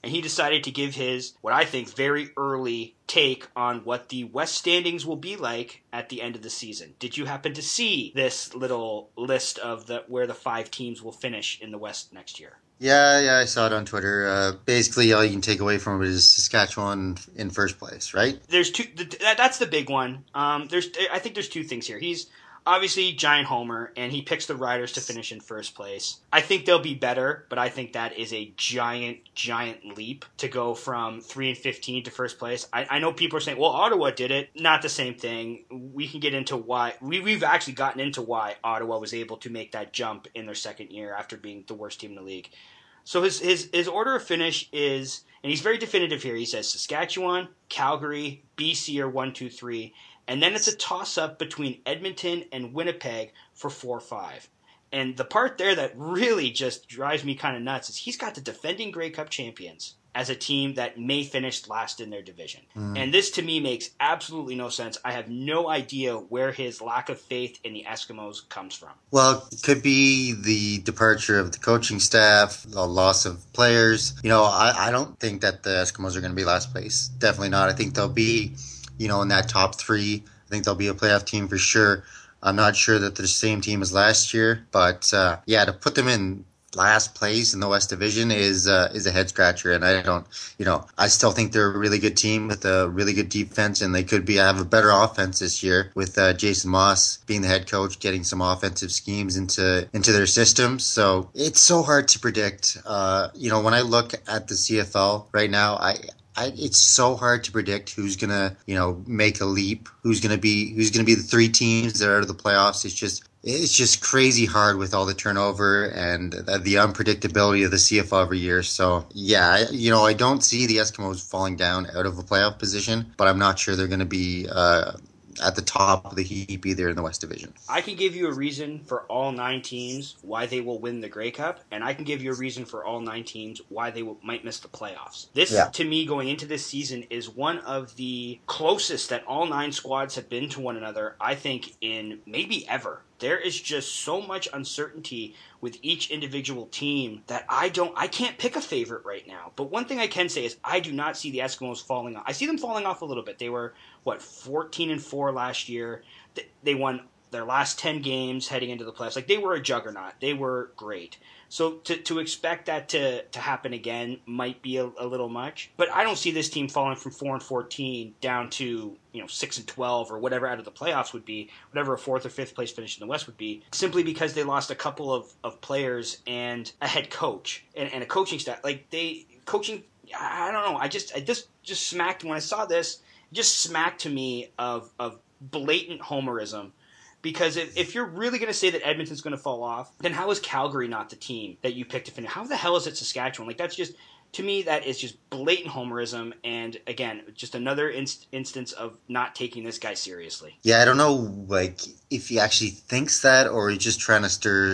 and he decided to give his, what I think, very early take on what the West standings will be like at the end of the season. Did you happen to see this little list of the where the five teams will finish in the West next year? Yeah, yeah, I saw it on Twitter. Uh, basically, all you can take away from it is Saskatchewan in first place, right? There's two. That, that's the big one. Um, there's, I think there's two things here. He's obviously giant homer, and he picks the Riders to finish in first place. I think they'll be better, but I think that is a giant, giant leap to go from three and fifteen to first place. I, I know people are saying, well, Ottawa did it. Not the same thing. We can get into why. We, we've actually gotten into why Ottawa was able to make that jump in their second year after being the worst team in the league. So his, his, his order of finish is, and he's very definitive here, he says Saskatchewan, Calgary, B C are one, two, three, and then it's a toss-up between Edmonton and Winnipeg for four five. And the part there that really just drives me kind of nuts is he's got the defending Grey Cup champions as a team that may finish last in their division. Mm. And this, to me, makes absolutely no sense. I have no idea where his lack of faith in the Eskimos comes from. Well, it could be the departure of the coaching staff, the loss of players. You know, I, I don't think that the Eskimos are going to be last place. Definitely not. I think they'll be, you know, in that top three. I think they'll be a playoff team for sure. I'm not sure that they're the same team as last year, but uh, yeah, to put them in last place in the West Division is uh, is a head scratcher, and I don't, you know, I still think they're a really good team with a really good defense, and they could be have a better offense this year with uh, Jason Moss being the head coach, getting some offensive schemes into into their systems. So it's so hard to predict. Uh, you know, when I look at the C F L right now, I. I, it's so hard to predict who's gonna, you know, make a leap. Who's gonna be, who's gonna be the three teams that are out of the playoffs. It's just, it's just crazy hard with all the turnover and the, the unpredictability of the C F L every year. So yeah, I, you know, I don't see the Eskimos falling down out of a playoff position, but I'm not sure they're gonna be uh, at the top of the heap either in the West Division. I can give you a reason for all nine teams why they will win the Grey Cup, and I can give you a reason for all nine teams why they will, might miss the playoffs. This, yeah. to me, going into this season, is one of the closest that all nine squads have been to one another, I think, in maybe ever. There is just so much uncertainty with each individual team that I don't, I can't pick a favorite right now. But one thing I can say is I do not see the Eskimos falling off. I see them falling off a little bit. They were, what, fourteen and four last year. They won their last ten games heading into the playoffs. Like, they were a juggernaut. They were great. So to to expect that to, to happen again might be a, a little much. But I don't see this team falling from four and fourteen down to, you know, six and twelve or whatever out of the playoffs would be, whatever a fourth or fifth place finish in the West would be, simply because they lost a couple of, of players and a head coach and, and a coaching staff. Like, they coaching, I don't know. I just I just just smacked when I saw this. It just smacked to me of of blatant homerism. Because if, if you're really going to say that Edmonton's going to fall off, then how is Calgary not the team that you picked to finish? How the hell is it Saskatchewan? Like, that's just, to me, that is just blatant homerism. And again, just another inst- instance of not taking this guy seriously. Yeah, I don't know, like, if he actually thinks that or he's just trying to stir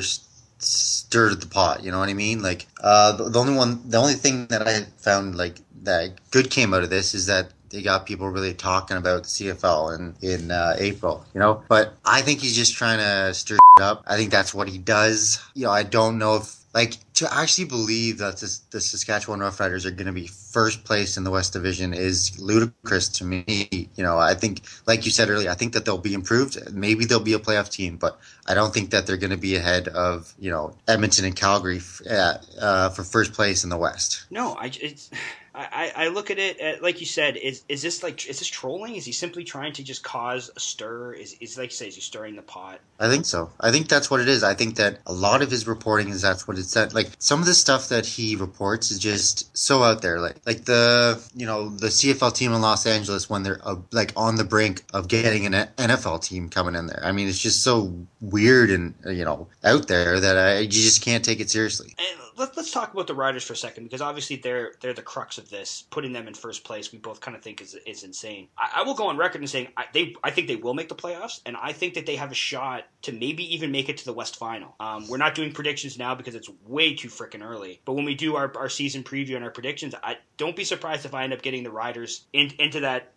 stir the pot. You know what I mean? Like, uh, the, the only one, the only thing that I found like that good came out of this is that they got people really talking about the C F L in, in uh, April, you know? But I think he's just trying to stir it up. I think that's what he does. You know, I don't know if, like, to actually believe that this, the Saskatchewan Roughriders are going to be first place in the West Division is ludicrous to me. You know, I think, like you said earlier, I think that they'll be improved. Maybe they'll be a playoff team, but I don't think that they're going to be ahead of, you know, Edmonton and Calgary uh, uh, for first place in the West. No, I, it's... I, I look at it at, like you said, is is this like is this trolling? Is he simply trying to just cause a stir? Is is like you say, is he stirring the pot? I think so. I think that's what it is. I think that a lot of his reporting is that's what it said. Like, some of the stuff that he reports is just so out there. Like like the you know the C F L team in Los Angeles when they're uh, like on the brink of getting an N F L team coming in there. I mean, it's just so weird and you know out there that I you just can't take it seriously. And let, let's talk about the Riders for a second, because obviously they're they're the crux of this. Putting them in first place, we both kind of think is is insane. I, I will go on record in saying I, they I think they will make the playoffs, and I think that they have a shot to maybe even make it to the West Final. Um, we're not doing predictions now because it's way too freaking early. But when we do our, our season preview and our predictions, I don't be surprised if I end up getting the Riders in, into that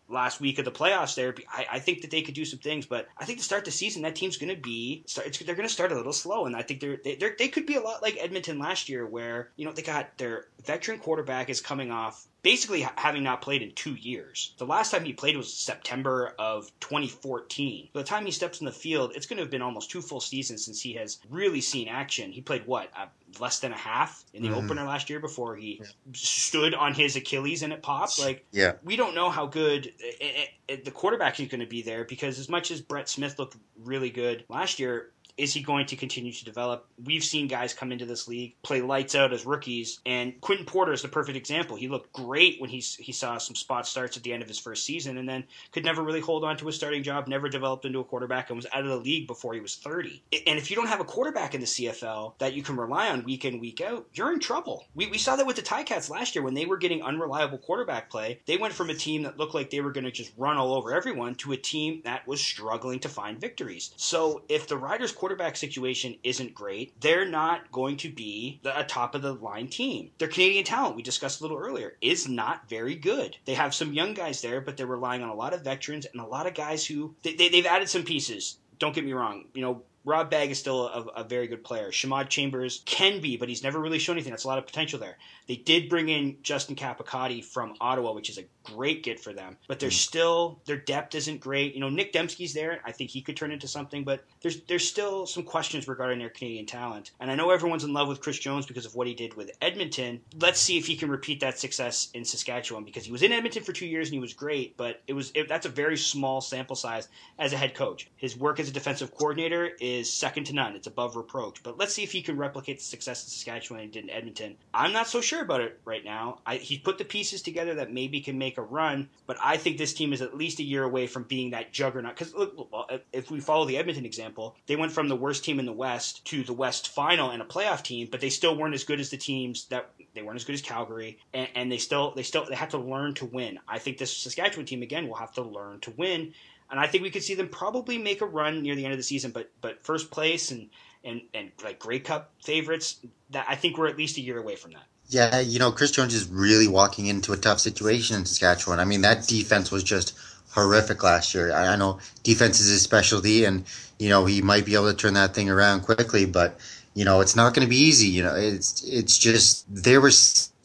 last week of the playoffs there. I, I think that they could do some things, but I think to start the season, that team's going to be start, it's, they're going to start a little slow, and I think they're, they they're, they could be a lot like Edmonton last year, where you know they got their veteran quarterback is coming off basically having not played in two years. The last time he played was September of twenty fourteen. By the time he steps in the field, it's going to have been almost two full seasons since he has really seen action. He played, what, uh, less than a half in the mm. opener last year before he yeah. stood on his Achilles and it popped. Like, yeah. we don't know how good it, it, it, the quarterback is going to be there, because as much as Brett Smith looked really good last year, is he going to continue to develop? We've seen guys come into this league, play lights out as rookies, and Quentin Porter is the perfect example. He looked great when he, he saw some spot starts at the end of his first season, and then could never really hold on to a starting job, never developed into a quarterback, and was out of the league before he was thirty. And if you don't have a quarterback in the C F L that you can rely on week in, week out, you're in trouble. We, we saw that with the Ticats last year when they were getting unreliable quarterback play. They went from a team that looked like they were going to just run all over everyone to a team that was struggling to find victories. So if the Riders' quarterback situation isn't great, they're not going to be a top-of-the-line team. Their Canadian talent, we discussed a little earlier, is not very good. They have some young guys there, but they're relying on a lot of veterans and a lot of guys who... They, they, they've added some pieces. Don't get me wrong. You know, Rob Bagg is still a, a very good player. Shamad Chambers can be, but he's never really shown anything. That's a lot of potential there. They did bring in Justin Capicotti from Ottawa, which is a great get for them. But they're still, their depth isn't great. You know, Nick Dembski's there. I think he could turn into something, but there's there's still some questions regarding their Canadian talent. And I know everyone's in love with Chris Jones because of what he did with Edmonton. Let's see if he can repeat that success in Saskatchewan, because he was in Edmonton for two years and he was great, but it was it, that's a very small sample size as a head coach. His work as a defensive coordinator is second to none. It's above reproach. But let's see if he can replicate the success in Saskatchewan he did in Edmonton. I'm not so sure about it right now. I, he put the pieces together that maybe can make a run, but I think this team is at least a year away from being that juggernaut. Because look, well, if we follow the Edmonton example, they went from the worst team in the West to the West final and a playoff team, but they still weren't as good as the teams that they weren't as good as Calgary, and, and they still they still they had to learn to win. I think this Saskatchewan team again will have to learn to win. And I think we could see them probably make a run near the end of the season, but but first place and, and, and like Grey Cup favorites, that I think we're at least a year away from that. Yeah, you know, Chris Jones is really walking into a tough situation in Saskatchewan. I mean, that defense was just horrific last year. I, I know defense is his specialty, and, you know, he might be able to turn that thing around quickly, but, you know, it's not going to be easy. You know, it's it's just, they were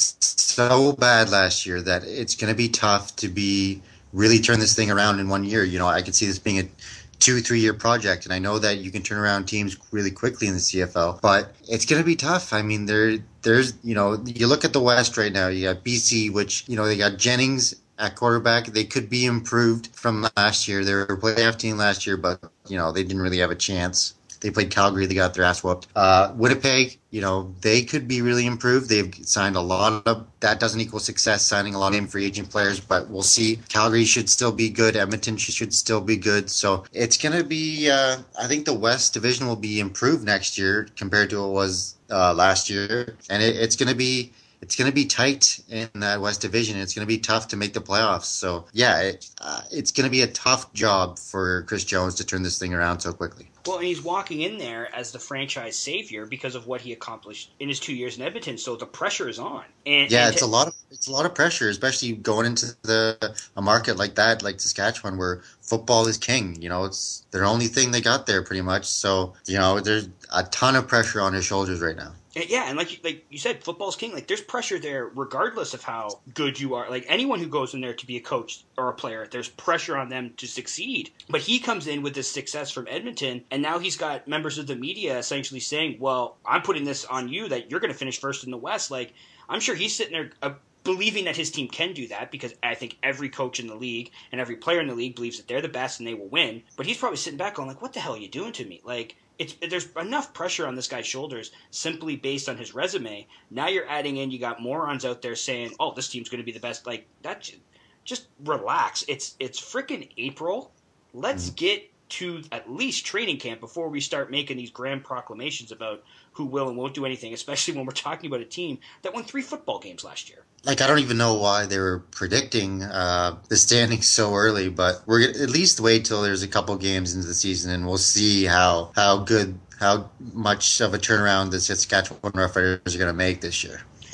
so bad last year that it's going to be tough to be really turn this thing around in one year. You know, I could see this being a two, three year project. And I know that you can turn around teams really quickly in the C F L, but it's going to be tough. I mean, there, there's, you know, you look at the West right now, you got B C, which, you know, they got Jennings at quarterback. They could be improved from last year. They were a playoff team last year, but, you know, they didn't really have a chance. They played Calgary. They got their ass whooped. Uh, Winnipeg, you know, they could be really improved. They've signed a lot of, that doesn't equal success, signing a lot of free agent players, but we'll see. Calgary should still be good. Edmonton should still be good. So it's going to be, uh, I think the West Division will be improved next year compared to what it was uh, last year. And it, it's going to be, It's going to be tight in that West Division. It's going to be tough to make the playoffs. So, yeah, it, uh, it's going to be a tough job for Chris Jones to turn this thing around so quickly. Well, and he's walking in there as the franchise savior because of what he accomplished in his two years in Edmonton. So the pressure is on. And, yeah, and it's to- a lot of it's a lot of pressure, especially going into the a market like that, like Saskatchewan, where football is king. You know, it's their only thing they got there, pretty much. So, you know, there's a ton of pressure on his shoulders right now. Yeah, and like like you said, football's king. Like, there's pressure there regardless of how good you are. Like, anyone who goes in there to be a coach or a player, there's pressure on them to succeed. But he comes in with this success from Edmonton, and now he's got members of the media essentially saying, well, I'm putting this on you that you're going to finish first in the West. Like, I'm sure he's sitting there uh, believing that his team can do that, because I think every coach in the league and every player in the league believes that they're the best and they will win. But he's probably sitting back going, like, what the hell are you doing to me? Like, It's, there's enough pressure on this guy's shoulders simply based on his resume. Now you're adding in, you got morons out there saying, oh, this team's going to be the best. Like, that, just relax. It's it's freaking April. Let's mm-hmm. get to at least training camp before we start making these grand proclamations about who will and won't do anything, especially when we're talking about a team that won three football games last year. Like, I don't even know why they were predicting uh, the standings so early, but we're gonna at least wait till there's a couple games into the season, and we'll see how how good, how much of a turnaround the Saskatchewan Roughriders are going to make this year.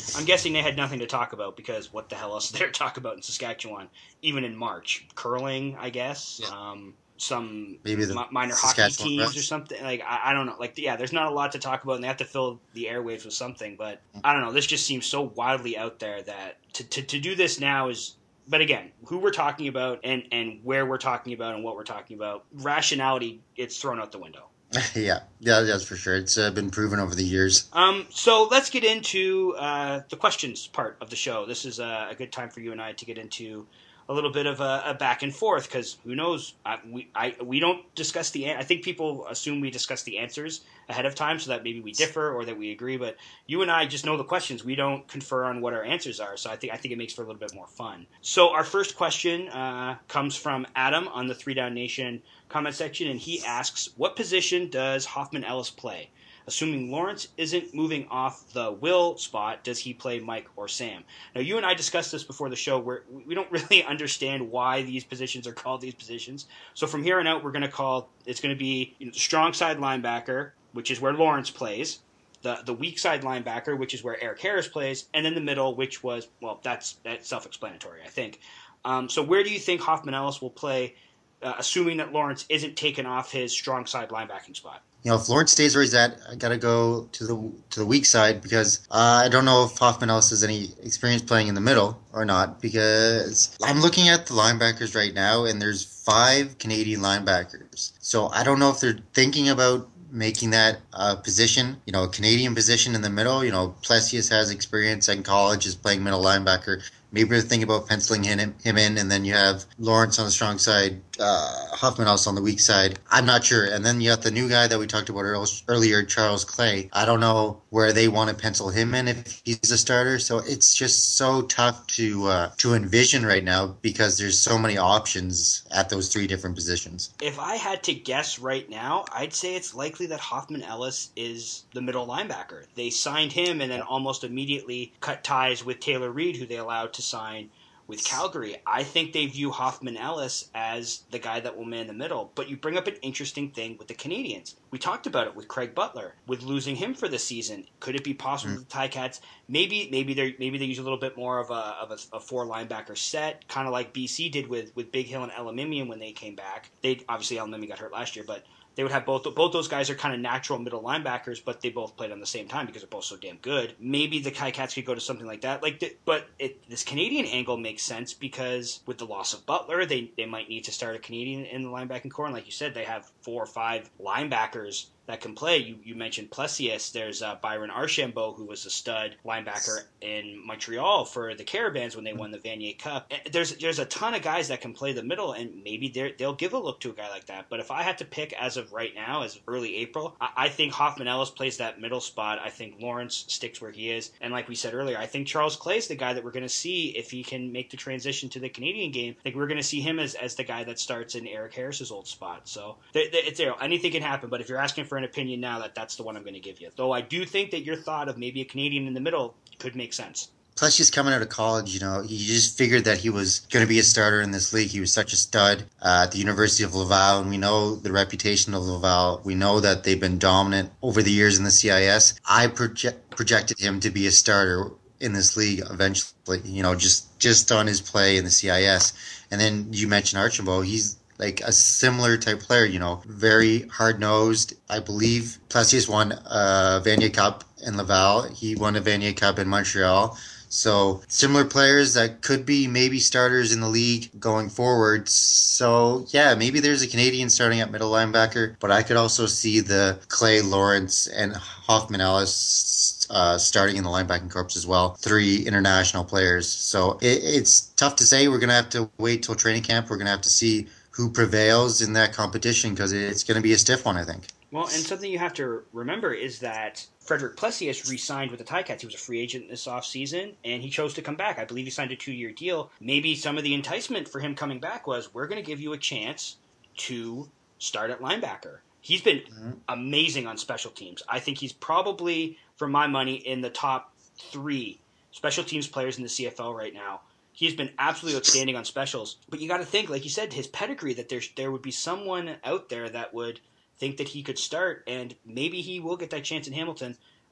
I'm guessing they had nothing to talk about because what the hell else is there to talk about in Saskatchewan, even in March? Curling, I guess. Yeah. Um, some Maybe the mi- minor hockey Saskatchewan teams Rush. or something. Like I, I don't know. Like yeah, there's not a lot to talk about, and they have to fill the airwaves with something. But I don't know. This just seems so wildly out there that to to, to do this now is. But again, who we're talking about and, and where we're talking about and what we're talking about, rationality, it's thrown out the window. yeah, yeah, that's for sure. It's uh, been proven over the years. Um, so let's get into uh, the questions part of the show. This is a, a good time for you and I to get into a little bit of a, a back and forth because who knows? I, we I we don't discuss the. I think people assume we discuss the answers ahead of time, so that maybe we differ or that we agree. But you and I just know the questions. We don't confer on what our answers are. So I think I think it makes for a little bit more fun. So our first question uh, comes from Adam on the Three Down Nation comment section, and he asks, "What position does Hoffman Ellis play? Assuming Lawrence isn't moving off the Will spot, does he play Mike or Sam?" Now, you and I discussed this before the show where we don't really understand why these positions are called these positions. So from here on out, we're going to call, it's going to be you know, the strong side linebacker, which is where Lawrence plays, the the weak side linebacker, which is where Eric Harris plays, and then the middle, which was, well, that's, that's self-explanatory, I think. Um, so where do you think Hoffman Ellis will play, uh, assuming that Lawrence isn't taken off his strong side linebacking spot? You know, if Lawrence stays where he's at, I gotta go to the to the weak side because uh, I don't know if Hoffman Ellis has any experience playing in the middle or not. Because I'm looking at the linebackers right now, and there's five Canadian linebackers. So I don't know if they're thinking about making that uh, position, you know, a Canadian position in the middle. You know, Plessius has experience in college, is playing middle linebacker. Maybe they're thinking about penciling him, him in, and then you have Lawrence on the strong side, uh, Hoffman Ellis on the weak side. I'm not sure. And then you got the new guy that we talked about earlier, Charles Clay. I don't know where they want to pencil him in if he's a starter. So it's just so tough to uh, to envision right now because there's so many options at those three different positions. If I had to guess right now, I'd say it's likely that Hoffman Ellis is the middle linebacker. They signed him and then almost immediately cut ties with Taylor Reed, who they allowed to sign with Calgary. I think they view Hoffman Ellis as the guy that will man the middle. But you bring up an interesting thing with the Canadians. We talked about it with Craig Butler, with losing him for the season. Could it be possible mm. the Ticats maybe maybe they maybe they use a little bit more of a of a, a four linebacker set, kind of like B C did with with Big Hill and Elimimian when they came back. They obviously Elimimian got hurt last year, but they would have both both those guys are kind of natural middle linebackers, but they both played on the same time because they're both so damn good. Maybe the Ticats could go to something like that. Like, the, but it, this Canadian angle makes sense because with the loss of Butler, they they might need to start a Canadian in the linebacking core, and like you said, they have four or five linebackers that can play. You you mentioned Plessius. There's uh, Byron Archambault, who was a stud linebacker in Montreal for the Caravans when they won the Vanier Cup. And there's there's a ton of guys that can play the middle, and maybe they they'll give a look to a guy like that. But if I had to pick as of right now, as of early April, I, I think Hoffman Ellis plays that middle spot. I think Lawrence sticks where he is. And like we said earlier, I think Charles Clay's the guy that we're going to see if he can make the transition to the Canadian game. I think we're going to see him as, as the guy that starts in Eric Harris's old spot. So they, they, it's, you know, anything can happen, but if you're asking for an opinion now, that that's the one I'm going to give you. Though I do think that your thought of maybe a Canadian in the middle could make sense. Plus, he's coming out of college, you know, he just figured that he was going to be a starter in this league. He was such a stud uh, at the University of Laval, and we know the reputation of Laval. We know that they've been dominant over the years in the C I S. I project, projected him to be a starter in this league eventually, you know, just, just on his play in the C I S. And then you mentioned Archambault. He's like a similar type player, you know, very hard-nosed. I believe Plessius won a Vanier Cup in Laval. He won a Vanier Cup in Montreal. So similar players that could be maybe starters in the league going forward. So yeah, maybe there's a Canadian starting at middle linebacker, but I could also see the Clay, Lawrence, and Hoffman Ellis uh, starting in the linebacking corps as well. Three international players. So it, it's tough to say. We're going to have to wait till training camp. We're going to have to see who prevails in that competition because it's going to be a stiff one, I think. Well, and something you have to remember is that Frederick Plessius re-signed with the Ticats. He was a free agent this offseason, and he chose to come back. I believe he signed a two-year deal. Maybe some of the enticement for him coming back was, we're going to give you a chance to start at linebacker. He's been mm-hmm. amazing on special teams. I think he's probably, for my money, in the top three special teams players in the C F L right now. He's been absolutely outstanding on specials. But you got to think, like you said, his pedigree, that there's, there would be someone out there that would think that he could start, and maybe he will get that chance in Hamilton.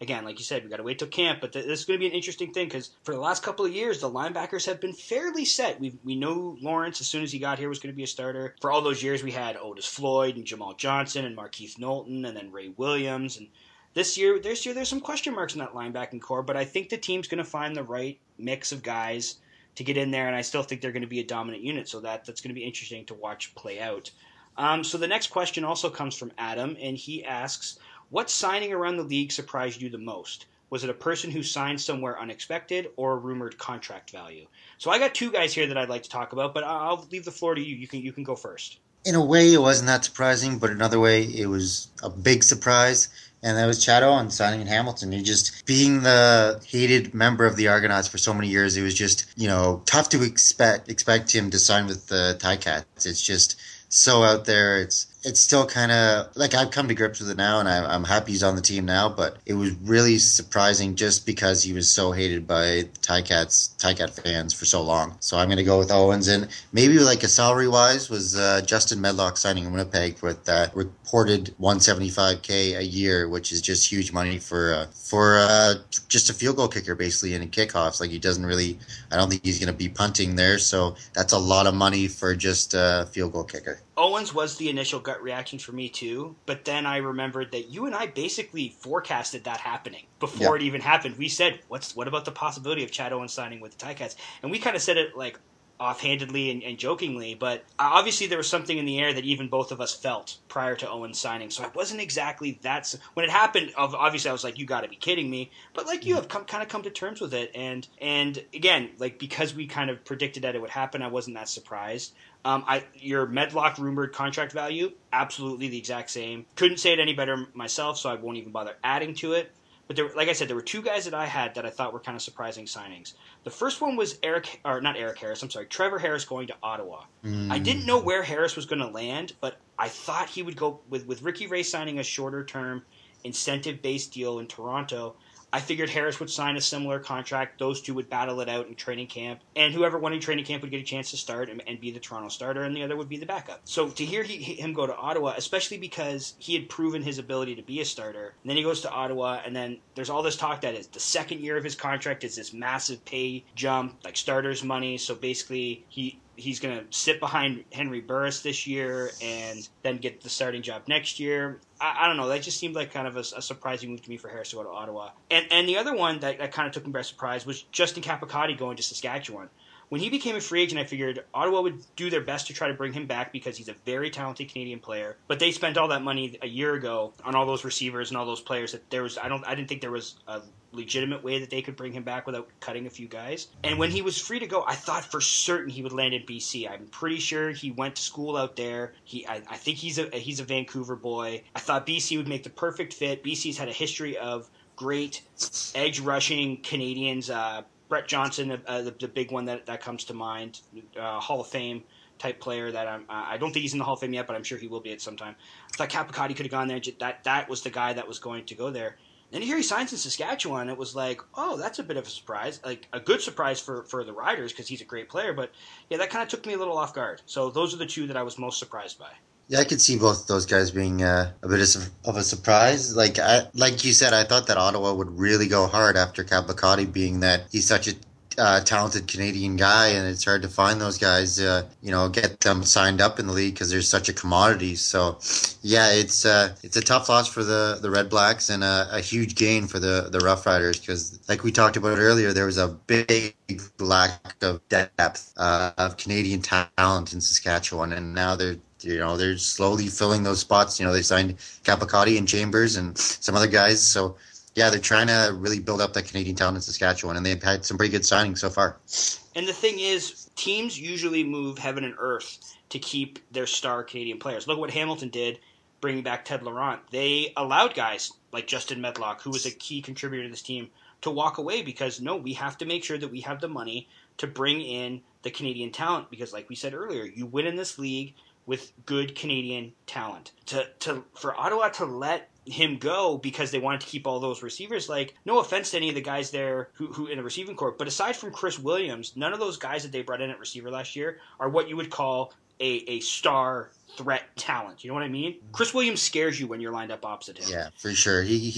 again, like you said, we got to wait till camp. But th- this is going to be an interesting thing because for the last couple of years, the linebackers have been fairly set. We we know Lawrence, as soon as he got here, was going to be a starter. For all those years, we had Otis Floyd and Jamal Johnson and Markeith Knowlton and then Ray Williams. And this year, this year, there's some question marks in that linebacking core. But I think the team's going to find the right mix of guys to get in there, and I still think they're going to be a dominant unit. So that that's going to be interesting to watch play out. Um, so the next question also comes from Adam, and he asks, what signing around the league surprised you the most? Was it a person who signed somewhere unexpected or a rumored contract value? So I got two guys here that I'd like to talk about, but I'll leave the floor to you. You can you can go first. In a way, it wasn't that surprising, but another way, it was a big surprise. And that was Chad Owen signing in Hamilton. He just, being the hated member of the Argonauts for so many years, it was just, you know, tough to expect expect him to sign with the Ticats. It's just so out there. It's it's still kind of, like, I've come to grips with it now, and I, I'm happy he's on the team now, but it was really surprising just because he was so hated by Ticats, Ticat fans for so long. So I'm going to go with Owens, and maybe like a salary-wise was uh, Justin Medlock signing in Winnipeg with that uh, reported one hundred seventy-five thousand a year, which is just huge money for uh, for uh, just a field goal kicker, basically, and in kickoffs. Like, he doesn't really, I don't think he's going to be punting there, so that's a lot of money for just a field goal kicker. Owens was the initial gut reaction for me too, but then I remembered that you and I basically forecasted that happening before Yep. it even happened. We said, "What's what about the possibility of Chad Owens signing with the Ticats?" And we kind of said it like offhandedly and, and jokingly, but obviously there was something in the air that even both of us felt prior to Owens signing. So I wasn't exactly that. When it happened, obviously I was like, "You got to be kidding me!" But like you have come, kind of come to terms with it, and and again, like because we kind of predicted that it would happen, I wasn't that surprised. Um, I your Medlock rumored contract value, absolutely the exact same. Couldn't say it any better myself, so I won't even bother adding to it. But there, like I said, there were two guys that I had that I thought were kind of surprising signings. The first one was Eric, or not Eric Harris, I'm sorry, Trevor Harris going to Ottawa. Mm. I didn't know where Harris was going to land, but I thought he would go with with Ricky Ray signing a shorter term incentive based deal in Toronto. I figured Harris would sign a similar contract. Those two would battle it out in training camp. And whoever won in training camp would get a chance to start and, and be the Toronto starter, and the other would be the backup. So to hear he, him go to Ottawa, especially because he had proven his ability to be a starter, and then he goes to Ottawa, and then there's all this talk that is the second year of his contract is this massive pay jump, like starter's money. So basically he... He's going to sit behind Henry Burris this year and then get the starting job next year. I, I don't know. That just seemed like kind of a, a surprising move to me for Harris to go to Ottawa. And and the other one that, that kind of took me by surprise was Justin Capicotti going to Saskatchewan. When he became a free agent, I figured Ottawa would do their best to try to bring him back because he's a very talented Canadian player. But they spent all that money a year ago on all those receivers and all those players that there was. I don't. I didn't think there was a legitimate way that they could bring him back without cutting a few guys. And when he was free to go, I thought for certain he would land in B C. I'm pretty sure he went to school out there. He, I, I think he's a he's a Vancouver boy. I thought B C would make the perfect fit. B C's had a history of great edge rushing Canadians. Uh, Brett Johnson, uh, the, the big one that, that comes to mind, uh, Hall of Fame type player that I'm, uh, I don't think he's in the Hall of Fame yet, but I'm sure he will be at some time. I thought Capicotti could have gone there. That that was the guy that was going to go there. And here he signs in Saskatchewan. It was like, oh, that's a bit of a surprise, like a good surprise for, for the Riders because he's a great player. But yeah, that kind of took me a little off guard. So those are the two that I was most surprised by. Yeah, I could see both those guys being uh, a bit of, of a surprise. Like I, like you said, I thought that Ottawa would really go hard after Capicotti, being that he's such a uh, talented Canadian guy, and it's hard to find those guys. Uh, you know, get them signed up in the league because they're such a commodity. So, yeah, it's uh, it's a tough loss for the, the Red Blacks and a, a huge gain for the the Rough Riders because, like we talked about earlier, there was a big lack of depth uh, of Canadian talent in Saskatchewan, and now they're. You know, they're slowly filling those spots. You know, they signed Capicotti and Chambers and some other guys. So, yeah, they're trying to really build up that Canadian talent in Saskatchewan, and they've had some pretty good signings so far. And the thing is, teams usually move heaven and earth to keep their star Canadian players. Look at what Hamilton did, bringing back Ted Laurent. They allowed guys like Justin Medlock, who was a key contributor to this team, to walk away because, no, we have to make sure that we have the money to bring in the Canadian talent because, like we said earlier, you win in this league with good Canadian talent. To to for Ottawa to let him go because they wanted to keep all those receivers, like, no offense to any of the guys there who, who in the receiving corps, but aside from Chris Williams, none of those guys that they brought in at receiver last year are what you would call a, a star threat talent. You know what I mean? Chris Williams scares you when you're lined up opposite him. Yeah, for sure. He he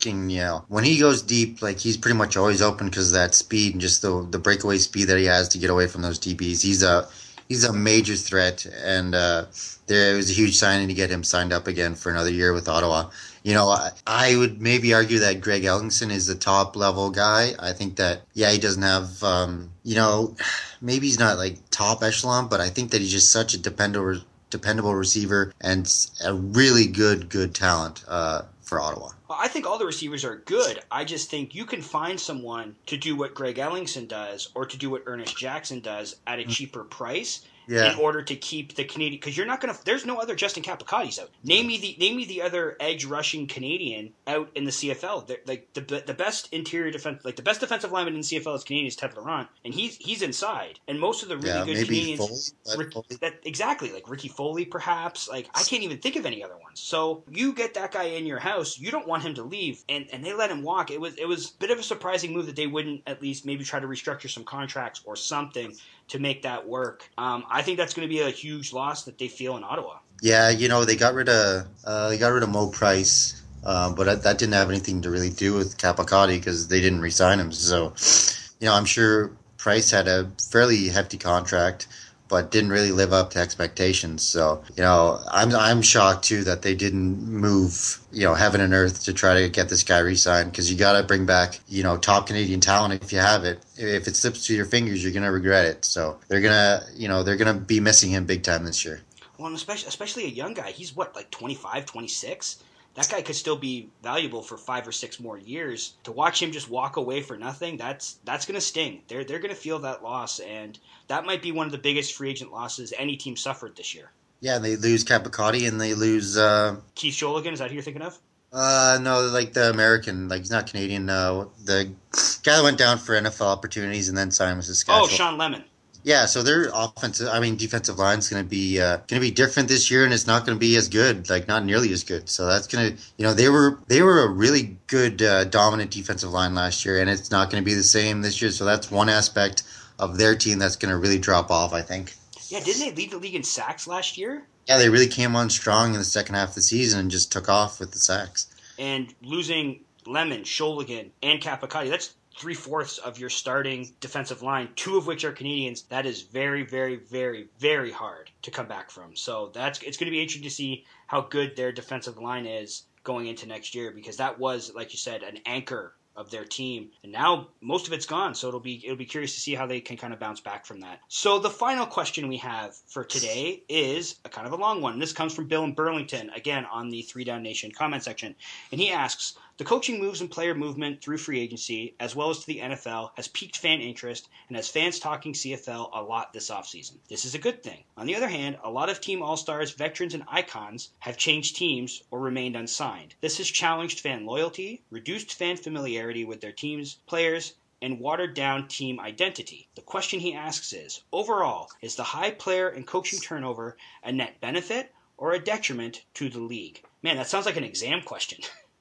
can, you know, when he goes deep, like he's pretty much always open because of that speed and just the the breakaway speed that he has to get away from those D Bs. He's a he's a major threat, and uh, there was a huge signing to get him signed up again for another year with Ottawa. You know, I, I would maybe argue that Greg Ellingson is the top level guy. I think that, yeah, he doesn't have, um, you know, maybe he's not like top echelon, but I think that he's just such a dependable, dependable receiver and a really good, good talent uh, for Ottawa. Well, I think all the receivers are good. I just think you can find someone to do what Greg Ellingson does or to do what Ernest Jackson does at a cheaper price. Yeah. In order to keep the Canadian, because you're not gonna. There's no other Justin Capicotti's out. Name me the name me the other edge rushing Canadian out in the C F L. They're, like the the best interior defense, like the best defensive lineman in the C F L is Canadian is Ted Laurent, and he's he's inside. And most of the really Yeah, good maybe Canadians, Foley, Rick, Foley. that exactly like Ricky Foley, perhaps. Like I can't even think of any other ones. So you get that guy in your house, you don't want him to leave, and, and they let him walk. It was it was a bit of a surprising move that they wouldn't at least maybe try to restructure some contracts or something to make that work. Um, I think that's going to be a huge loss that they feel in Ottawa. Yeah, you know, they got rid of uh, they got rid of Mo Price, uh, but that, that didn't have anything to really do with Capicotti because they didn't re-sign him. So, you know, I'm sure Price had a fairly hefty contract, but didn't really live up to expectations. So, you know, I'm I'm shocked too that they didn't move, you know, heaven and earth to try to get this guy re-signed because you got to bring back, you know, top Canadian talent if you have it. If it slips through your fingers, you're gonna regret it. So they're gonna, you know, they're gonna be missing him big time this year. Well, and especially especially a young guy. He's what, like twenty-five, twenty-six? That guy could still be valuable for five or six more years. To watch him just walk away for nothing, that's that's going to sting. They're they're going to feel that loss, and that might be one of the biggest free agent losses any team suffered this year. Yeah, they lose Capicotti and they lose uh, Keith Sholigan, is that who you're thinking of? Uh, no, like the American, like he's not Canadian. Uh, the guy that went down for N F L opportunities and then signed with Saskatchewan. Oh, Sean Lemon. Yeah, so their offensive, I mean, defensive line is going to be uh, going to be different this year, and it's not going to be as good, like not nearly as good. So that's going to, you know, they were they were a really good uh, dominant defensive line last year, and it's not going to be the same this year. So that's one aspect of their team that's going to really drop off, I think. Yeah, didn't they lead the league in sacks last year? Yeah, they really came on strong in the second half of the season and just took off with the sacks. And losing Lemon, Sholigan, and Capicotti, that's three-fourths of your starting defensive line, two of which are Canadians. That is very, very, very, very hard to come back from. So that's it's going to be interesting to see how good their defensive line is going into next year, because that was, like you said, an anchor of their team, and now most of it's gone. So it'll be it'll be curious to see how they can kind of bounce back from that. So the final question we have for today is a kind of a long one. This comes from Bill in Burlington, again on the Three Down Nation comment section, and he asks: the coaching moves and player movement through free agency, as well as to the N F L, has piqued fan interest and has fans talking C F L a lot this offseason. This is a good thing. On the other hand, a lot of team all-stars, veterans, and icons have changed teams or remained unsigned. This has challenged fan loyalty, reduced fan familiarity with their teams, players, and watered down team identity. The question he asks is, overall, is the high player and coaching turnover a net benefit or a detriment to the league? Man, that sounds like an exam question.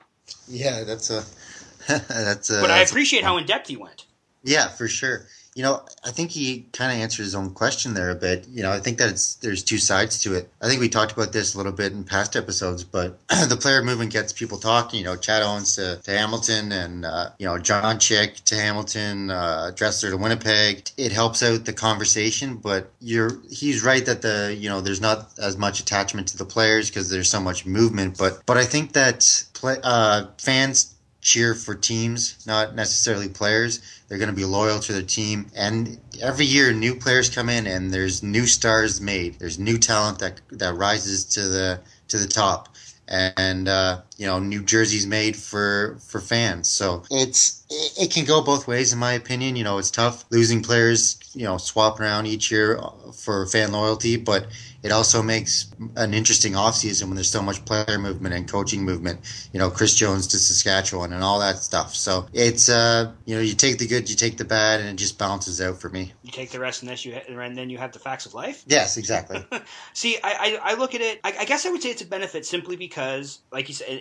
Yeah, that's a that's a. But I that's appreciate a, how in depth he went. Yeah, for sure. You know, I think he kind of answered his own question there a bit. You know, I think that it's there's two sides to it. I think we talked about this a little bit in past episodes, but the player movement gets people talking. You know, Chad Owens to, to Hamilton, and uh, you know, John Chick to Hamilton, uh, Dressler to Winnipeg. It helps out the conversation, but you're he's right that the you know there's not as much attachment to the players because there's so much movement. But but I think that play, uh, fans cheer for teams, not necessarily players. They're going to be loyal to their team. And every year, new players come in, and there's new stars made. There's new talent that that rises to the to the top, and uh, you know, new jerseys made for for fans. So it's it, it can go both ways, in my opinion. You know, it's tough losing players, you know, swapping around each year for fan loyalty, but it also makes an interesting offseason when there's so much player movement and coaching movement. You know, Chris Jones to Saskatchewan and all that stuff. So it's, uh, you know, you take the good, you take the bad, and it just balances out for me. You take the rest, and then you ha- and then you have the facts of life. Yes, exactly. See, I, I, I look at it. I, I guess I would say it's a benefit simply because, like you said,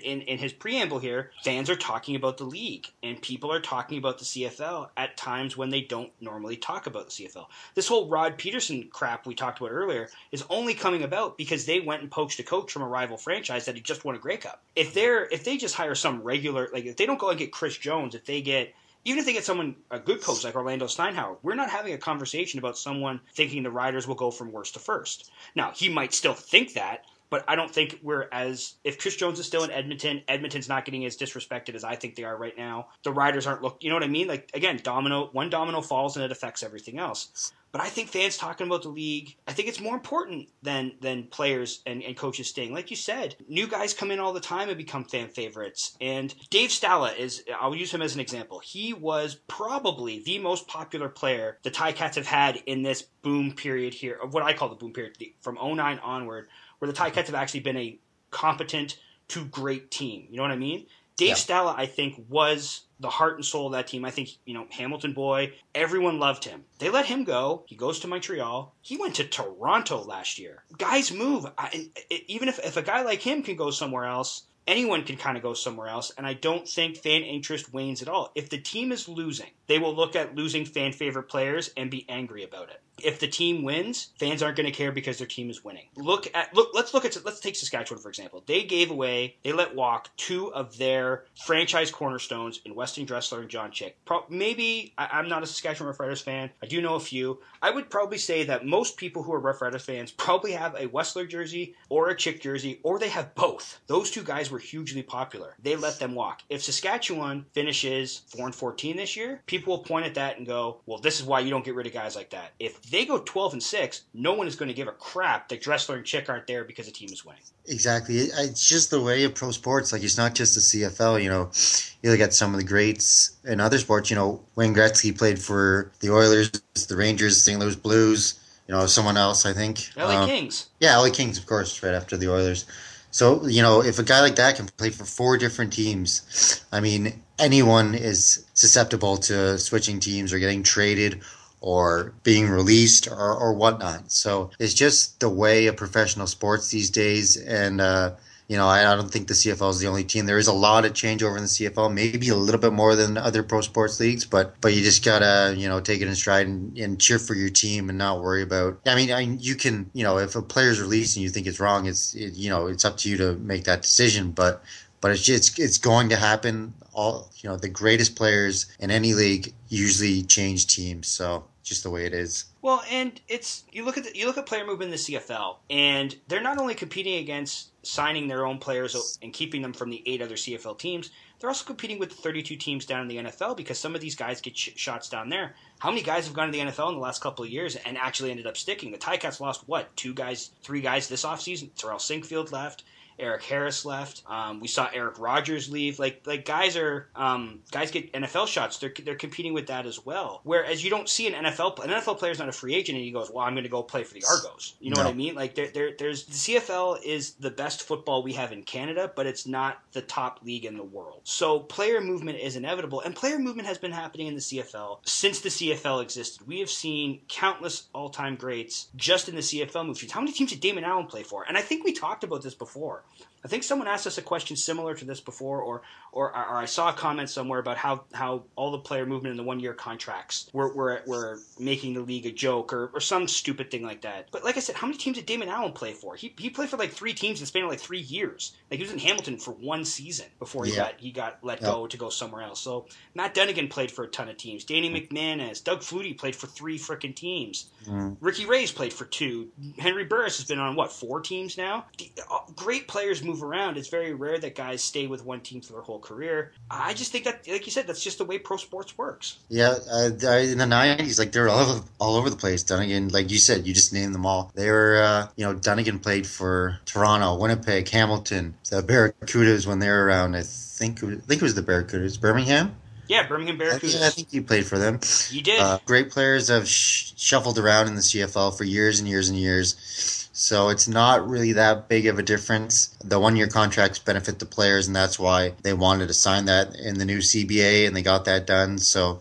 in, in his preamble here, fans are talking about the league, and people are talking about the C F L at times when they don't normally talk about the C F L. This whole Rod Peterson crap we talked about earlier is only coming about because they went and poached a coach from a rival franchise that had just won a Grey Cup. If they're if they just hire some regular, like if they don't go and get Chris Jones, if they get even if they get someone, a good coach like Orlando Steinhauer, we're not having a conversation about someone thinking the Riders will go from worst to first. Now, he might still think that, but I don't think we're as – if Chris Jones is still in Edmonton, Edmonton's not getting as disrespected as I think they are right now. The Riders aren't look – you know what I mean? Like, again, domino one domino falls and it affects everything else. But I think fans talking about the league, I think it's more important than than players and, and coaches staying. Like you said, new guys come in all the time and become fan favorites. And Dave Stala is, I'll use him as an example. He was probably the most popular player the Ticats have had in this boom period here, of what I call the boom period, from oh nine onward, where the Ticats have actually been a competent to great team. You know what I mean? Dave yeah. Stala, I think, was the heart and soul of that team. I think, you know, Hamilton boy, everyone loved him. They let him go. He goes to Montreal. He went to Toronto last year. Guys move. I, even if, if a guy like him can go somewhere else, anyone can kind of go somewhere else, and I don't think fan interest wanes at all. If the team is losing, they will look at losing fan favorite players and be angry about it. If the team wins, fans aren't going to care because their team is winning. Look at look. Let's look at let's take Saskatchewan for example. They gave away, they let walk two of their franchise cornerstones in Weston Dressler and John Chick. Pro, maybe I, I'm not a Saskatchewan Rough Riders fan. I do know a few. I would probably say that most people who are Rough Riders fans probably have a Westler jersey or a Chick jersey, or they have both. Those two guys were hugely popular. They let them walk. If Saskatchewan finishes four and fourteen this year, people will point at that and go, "Well, this is why you don't get rid of guys like that." If they go twelve and six, no one is going to give a crap that Dressler and Chick aren't there because the team is winning. Exactly. It's just the way of pro sports. Like, it's not just the C F L, you know. You look at some of the greats in other sports, you know, Wayne Gretzky played for the Oilers, the Rangers, Saint Louis Blues, you know, someone else, I think. L A um, Kings. Yeah, L A Kings, of course, right after the Oilers. So, you know, if a guy like that can play for four different teams, I mean, anyone is susceptible to switching teams or getting traded or being released or, or whatnot. So it's just the way of professional sports these days. And, uh, you know, I, I don't think the C F L is the only team. There is a lot of changeover in the C F L, maybe a little bit more than other pro sports leagues, but but you just got to, you know, take it in stride and, and cheer for your team and not worry about, I mean, I, you can, you know, if a player's released and you think it's wrong, it's, it, you know, it's up to you to make that decision. But But it's just, it's going to happen. All, you know, the greatest players in any league usually change teams. So just the way it is. Well, and it's you look at the, you look at player movement in the C F L, and they're not only competing against signing their own players and keeping them from the eight other C F L teams, they're also competing with the thirty-two teams down in the N F L because some of these guys get sh- shots down there. How many guys have gone to the N F L in the last couple of years and actually ended up sticking? The Ticats lost, what, two guys, three guys this offseason? Terrell Sinkfield left. Eric Harris left. Um, we saw Eric Rogers leave. Like like guys are um, guys get N F L shots. They're they're competing with that as well. Whereas you don't see an N F L an N F L player is not a free agent and he goes, well, I'm going to go play for the Argos. You know no. what I mean? Like there there there's the C F L is the best football we have in Canada, but it's not the top league in the world. So player movement is inevitable, and player movement has been happening in the C F L since the C F L existed. We have seen countless all-time greats just in the C F L move. How many teams did Damon Allen play for? And I think we talked about this before. I think someone asked us a question similar to this before, or or, or I saw a comment somewhere about how, how all the player movement in the one-year contracts were, were were making the league a joke, or, or some stupid thing like that. But like I said, how many teams did Damon Allen play for? He he played for like three teams in the span of like three years. Like he was in Hamilton for one season before he yeah. got he got let yep. go to go somewhere else. So Matt Dunnigan played for a ton of teams. Danny McManus, Doug Flutie played for three frickin' teams. Mm. Ricky Reyes played for two. Henry Burris has been on what four teams now. The, uh, great players move around. It's very rare that guys stay with one team for their whole career. I just think that, like you said, that's just the way pro sports works. Yeah, uh, in the nineties, like they were all over, all over the place. Dunnigan, like you said, you just named them all. They were, uh, you know, Dunnigan played for Toronto, Winnipeg, Hamilton, the Barracudas when they were around. I think, it was, I think it was the Barracudas, Birmingham. Yeah, Birmingham Barracudas. I think, I think you played for them. You did. Uh, great players have sh- shuffled around in the C F L for years and years and years. So it's not really that big of a difference. The one-year contracts benefit the players, and that's why they wanted to sign that in the new C B A, and they got that done. So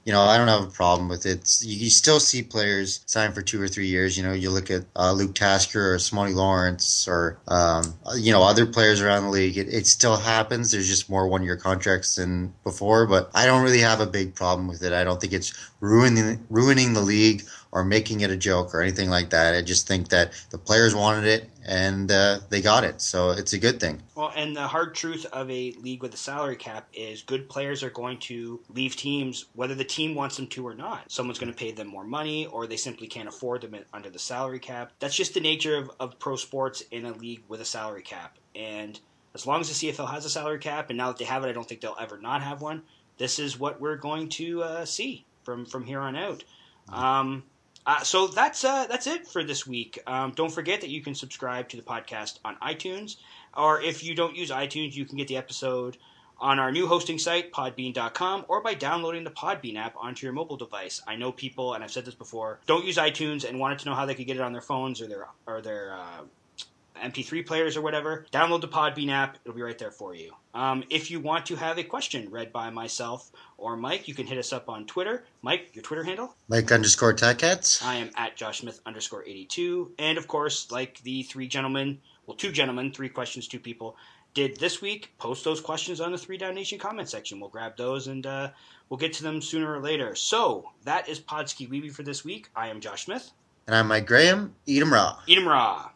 you know, I don't have a problem with it. It's, you, you still see players sign for two or three years. You know, you look at uh, Luke Tasker or Simone Lawrence or, um, you know, other players around the league. It, it still happens. There's just more one-year contracts than before, but I don't really have a big problem with it. I don't think it's ruining ruining the league or making it a joke or anything like that. I just think that the players wanted it and uh, they got it, so it's a good thing. Well, and the hard truth of a league with a salary cap is good players are going to leave teams whether the team wants them to or not. Someone's going to pay them more money or they simply can't afford them under the salary cap. That's just the nature of, of pro sports in a league with a salary cap. And as long as the C F L has a salary cap, and now that they have it, I don't think they'll ever not have one, this is what we're going to uh, see from, from here on out. Um, Uh, so that's uh, that's it for this week. Um, don't forget that you can subscribe to the podcast on iTunes, or if you don't use iTunes, you can get the episode on our new hosting site, podbean dot com, or by downloading the Podbean app onto your mobile device. I know people, and I've said this before, don't use iTunes and wanted to know how they could get it on their phones or their or their uh, M P three players or whatever. Download the Podbean app. It'll be right there for you. Um, if you want to have a question read by myself or Mike, you can hit us up on Twitter. Mike, your Twitter handle? Mike underscore Ticats. I am at Josh Smith underscore eighty-two. And of course, like the three gentlemen, well, two gentlemen, three questions, two people, did this week, post those questions on the Three Down Nation comment section. We'll grab those and uh, we'll get to them sooner or later. So that is Podski Weeby for this week. I am Josh Smith. And I'm Mike Graham. Eat 'em raw. Eat 'em raw.